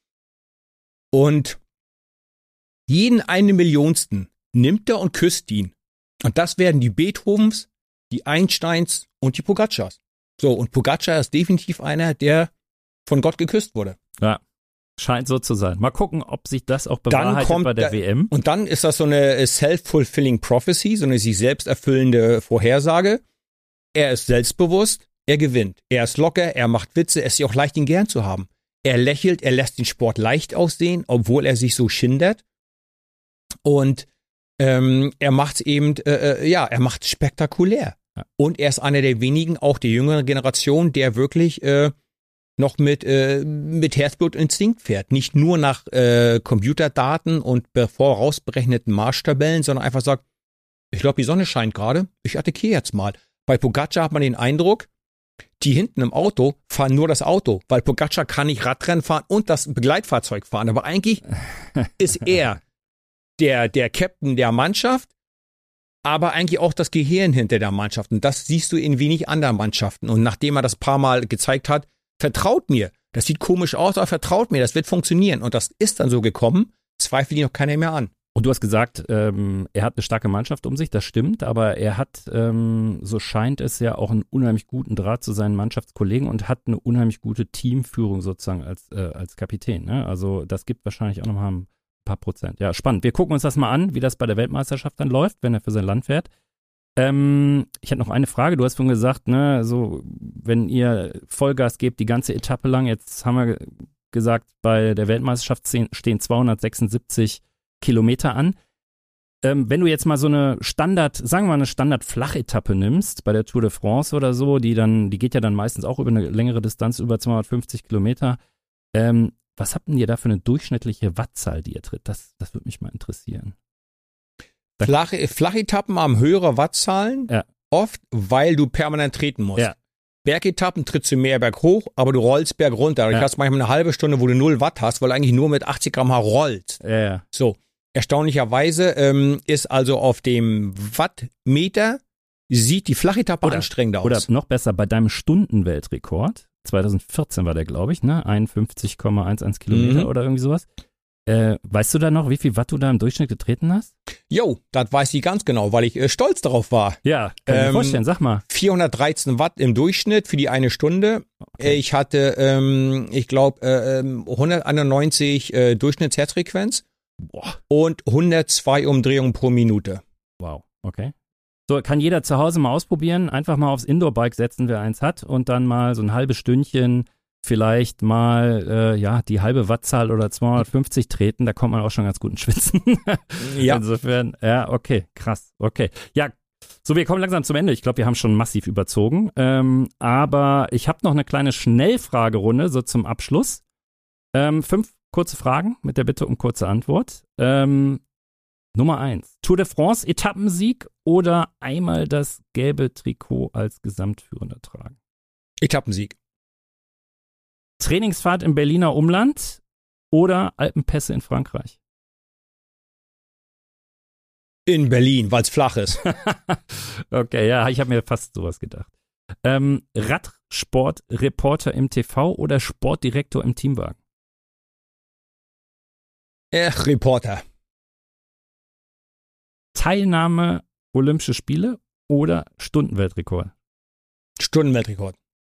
Und jeden 1/Millionsten nimmt er und küsst ihn. Und das werden die Beethovens, die Einsteins und die Pogačars. So, und Pogačar ist definitiv einer, der von Gott geküsst wurde. Ja, scheint so zu sein. Mal gucken, ob sich das auch bewahrheitet bei der WM. Und dann ist das so eine self-fulfilling prophecy, so eine sich selbst erfüllende Vorhersage. Er ist selbstbewusst, er gewinnt. Er ist locker, er macht Witze, es ist ja auch leicht, ihn gern zu haben. Er lächelt, er lässt den Sport leicht aussehen, obwohl er sich so schindert. Und er macht's eben, er macht's spektakulär. Ja. Und er ist einer der wenigen, auch der jüngeren Generation, der wirklich noch mit Herzblut und Instinkt fährt. Nicht nur nach Computerdaten und vorausberechneten Marschtabellen, sondern einfach sagt, ich glaube, die Sonne scheint gerade, ich attackiere jetzt mal. Bei Pogačar hat man den Eindruck, die hinten im Auto fahren nur das Auto, weil Pogačar kann nicht Radrennen fahren und das Begleitfahrzeug fahren. Aber eigentlich ist er der Captain der Mannschaft, aber eigentlich auch das Gehirn hinter der Mannschaft. Und das siehst du in wenig anderen Mannschaften. Und nachdem er das paar Mal gezeigt hat, vertraut mir. Das sieht komisch aus, aber vertraut mir, das wird funktionieren. Und das ist dann so gekommen, zweifelt ihn noch keiner mehr an. Und du hast gesagt, er hat eine starke Mannschaft um sich, das stimmt, aber er hat, so scheint es ja, auch einen unheimlich guten Draht zu seinen Mannschaftskollegen und hat eine unheimlich gute Teamführung sozusagen als Kapitän. Ne? Also das gibt wahrscheinlich auch nochmal ein paar Prozent. Ja, spannend. Wir gucken uns das mal an, wie das bei der Weltmeisterschaft dann läuft, wenn er für sein Land fährt. Ich hatte noch eine Frage. Du hast vorhin gesagt, ne, so, wenn ihr Vollgas gebt, die ganze Etappe lang, jetzt haben wir gesagt, bei der Weltmeisterschaft stehen 276 Kilometer an. Wenn du jetzt mal so eine sagen wir mal eine Standard-Flachetappe nimmst, bei der Tour de France oder so, die geht ja dann meistens auch über eine längere Distanz, über 250 Kilometer. Was habt denn ihr da für eine durchschnittliche Wattzahl, die ihr tritt? Das würde mich mal interessieren. Flachetappen haben höhere Wattzahlen, Ja. oft, weil du permanent treten musst. Ja. Bergetappen trittst du mehr berghoch, aber du rollst bergunter. Dadurch hast du manchmal eine halbe Stunde, wo du 0 Watt hast, weil du eigentlich nur mit 80 km/h rollst. Ja. So, erstaunlicherweise ist also auf dem Wattmeter sieht die Flachetappe anstrengender aus. Oder noch besser, bei deinem Stundenweltrekord, 2014 war der, glaube ich, ne? 51,11 Kilometer oder irgendwie sowas. Weißt du da noch, wie viel Watt du da im Durchschnitt getreten hast? Jo, das weiß ich ganz genau, weil ich stolz darauf war. Ja, kann ich mir vorstellen, sag mal. 413 Watt im Durchschnitt für die eine Stunde. Okay. Ich hatte, ich glaube, 191 Durchschnittsherzfrequenz und 102 Umdrehungen pro Minute. Wow, okay. So, kann jeder zu Hause mal ausprobieren, einfach mal aufs Indoor-Bike setzen, wer eins hat, und dann mal so ein halbes Stündchen vielleicht mal, die halbe Wattzahl oder 250 treten, da kommt man auch schon ganz gut ins Schwitzen. Ja. Insofern, ja, okay, krass, okay. Ja, so, wir kommen langsam zum Ende. Ich glaube, wir haben schon massiv überzogen, aber ich habe noch eine kleine Schnellfragerunde, so zum Abschluss. 5 kurze Fragen mit der Bitte um kurze Antwort. Nummer 1. Tour de France Etappensieg oder einmal das gelbe Trikot als Gesamtführender tragen? Etappensieg. Trainingsfahrt im Berliner Umland oder Alpenpässe in Frankreich? In Berlin, weil es flach ist. Okay, ja, ich habe mir fast sowas gedacht. Radsportreporter im TV oder Sportdirektor im Teamwagen? Reporter. Teilnahme Olympische Spiele oder Stundenweltrekord? Stundenweltrekord.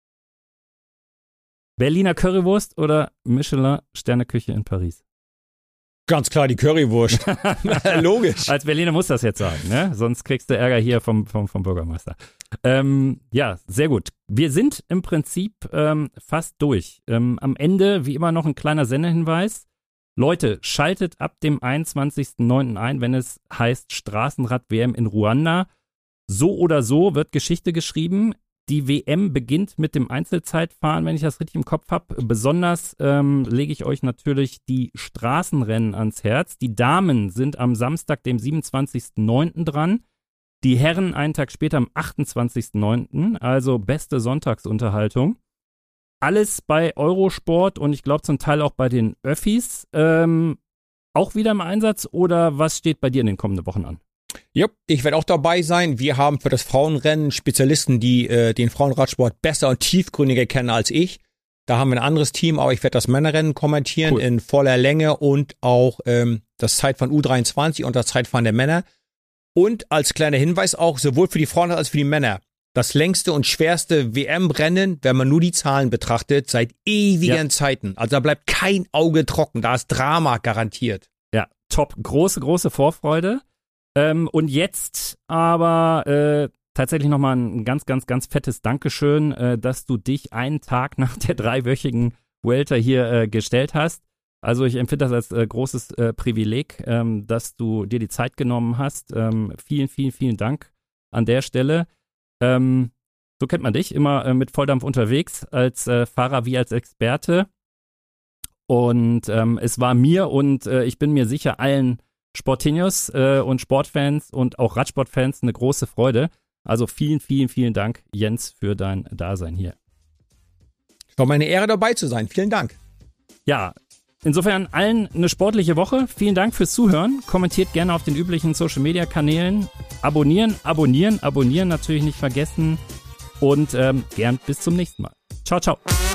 Berliner Currywurst oder Michelin-Sterneküche in Paris? Ganz klar die Currywurst. Logisch. Als Berliner muss das jetzt sagen, ne? Sonst kriegst du Ärger hier vom Bürgermeister. Ja, sehr gut. Wir sind im Prinzip fast durch. Am Ende, wie immer, noch ein kleiner Sendehinweis. Leute, schaltet ab dem 21.09. ein, wenn es heißt Straßenrad-WM in Ruanda. So oder so wird Geschichte geschrieben. Die WM beginnt mit dem Einzelzeitfahren, wenn ich das richtig im Kopf habe. Besonders lege ich euch natürlich die Straßenrennen ans Herz. Die Damen sind am Samstag, dem 27.09. dran. Die Herren einen Tag später am 28.09. Also beste Sonntagsunterhaltung. Alles bei Eurosport und ich glaube zum Teil auch bei den Öffis. Auch wieder im Einsatz oder was steht bei dir in den kommenden Wochen an? Ja, ich werde auch dabei sein. Wir haben für das Frauenrennen Spezialisten, die den Frauenradsport besser und tiefgründiger kennen als ich. Da haben wir ein anderes Team, aber ich werde das Männerrennen kommentieren in voller Länge und auch das Zeitfahren U23 und das Zeitfahren der Männer. Und als kleiner Hinweis auch, sowohl für die Frauen als für die Männer. Das längste und schwerste WM-Rennen, wenn man nur die Zahlen betrachtet, seit ewigen Zeiten. Also da bleibt kein Auge trocken, da ist Drama garantiert. Ja, top. Große, große Vorfreude. Und jetzt aber tatsächlich nochmal ein ganz, ganz, ganz fettes Dankeschön, dass du dich einen Tag nach der 3-wöchigen Vuelta hier gestellt hast. Also ich empfinde das als großes Privileg, dass du dir die Zeit genommen hast. Vielen, vielen, vielen Dank an der Stelle. So kennt man dich, immer mit Volldampf unterwegs, als Fahrer wie als Experte. Und es war mir und ich bin mir sicher allen Sportinios und Sportfans und auch Radsportfans eine große Freude. Also vielen, vielen, vielen Dank, Jens, für dein Dasein hier. Es war meine Ehre, dabei zu sein. Vielen Dank. Ja, insofern allen eine sportliche Woche. Vielen Dank fürs Zuhören. Kommentiert gerne auf den üblichen Social-Media-Kanälen. Abonnieren natürlich nicht vergessen. Und gern bis zum nächsten Mal. Ciao, ciao.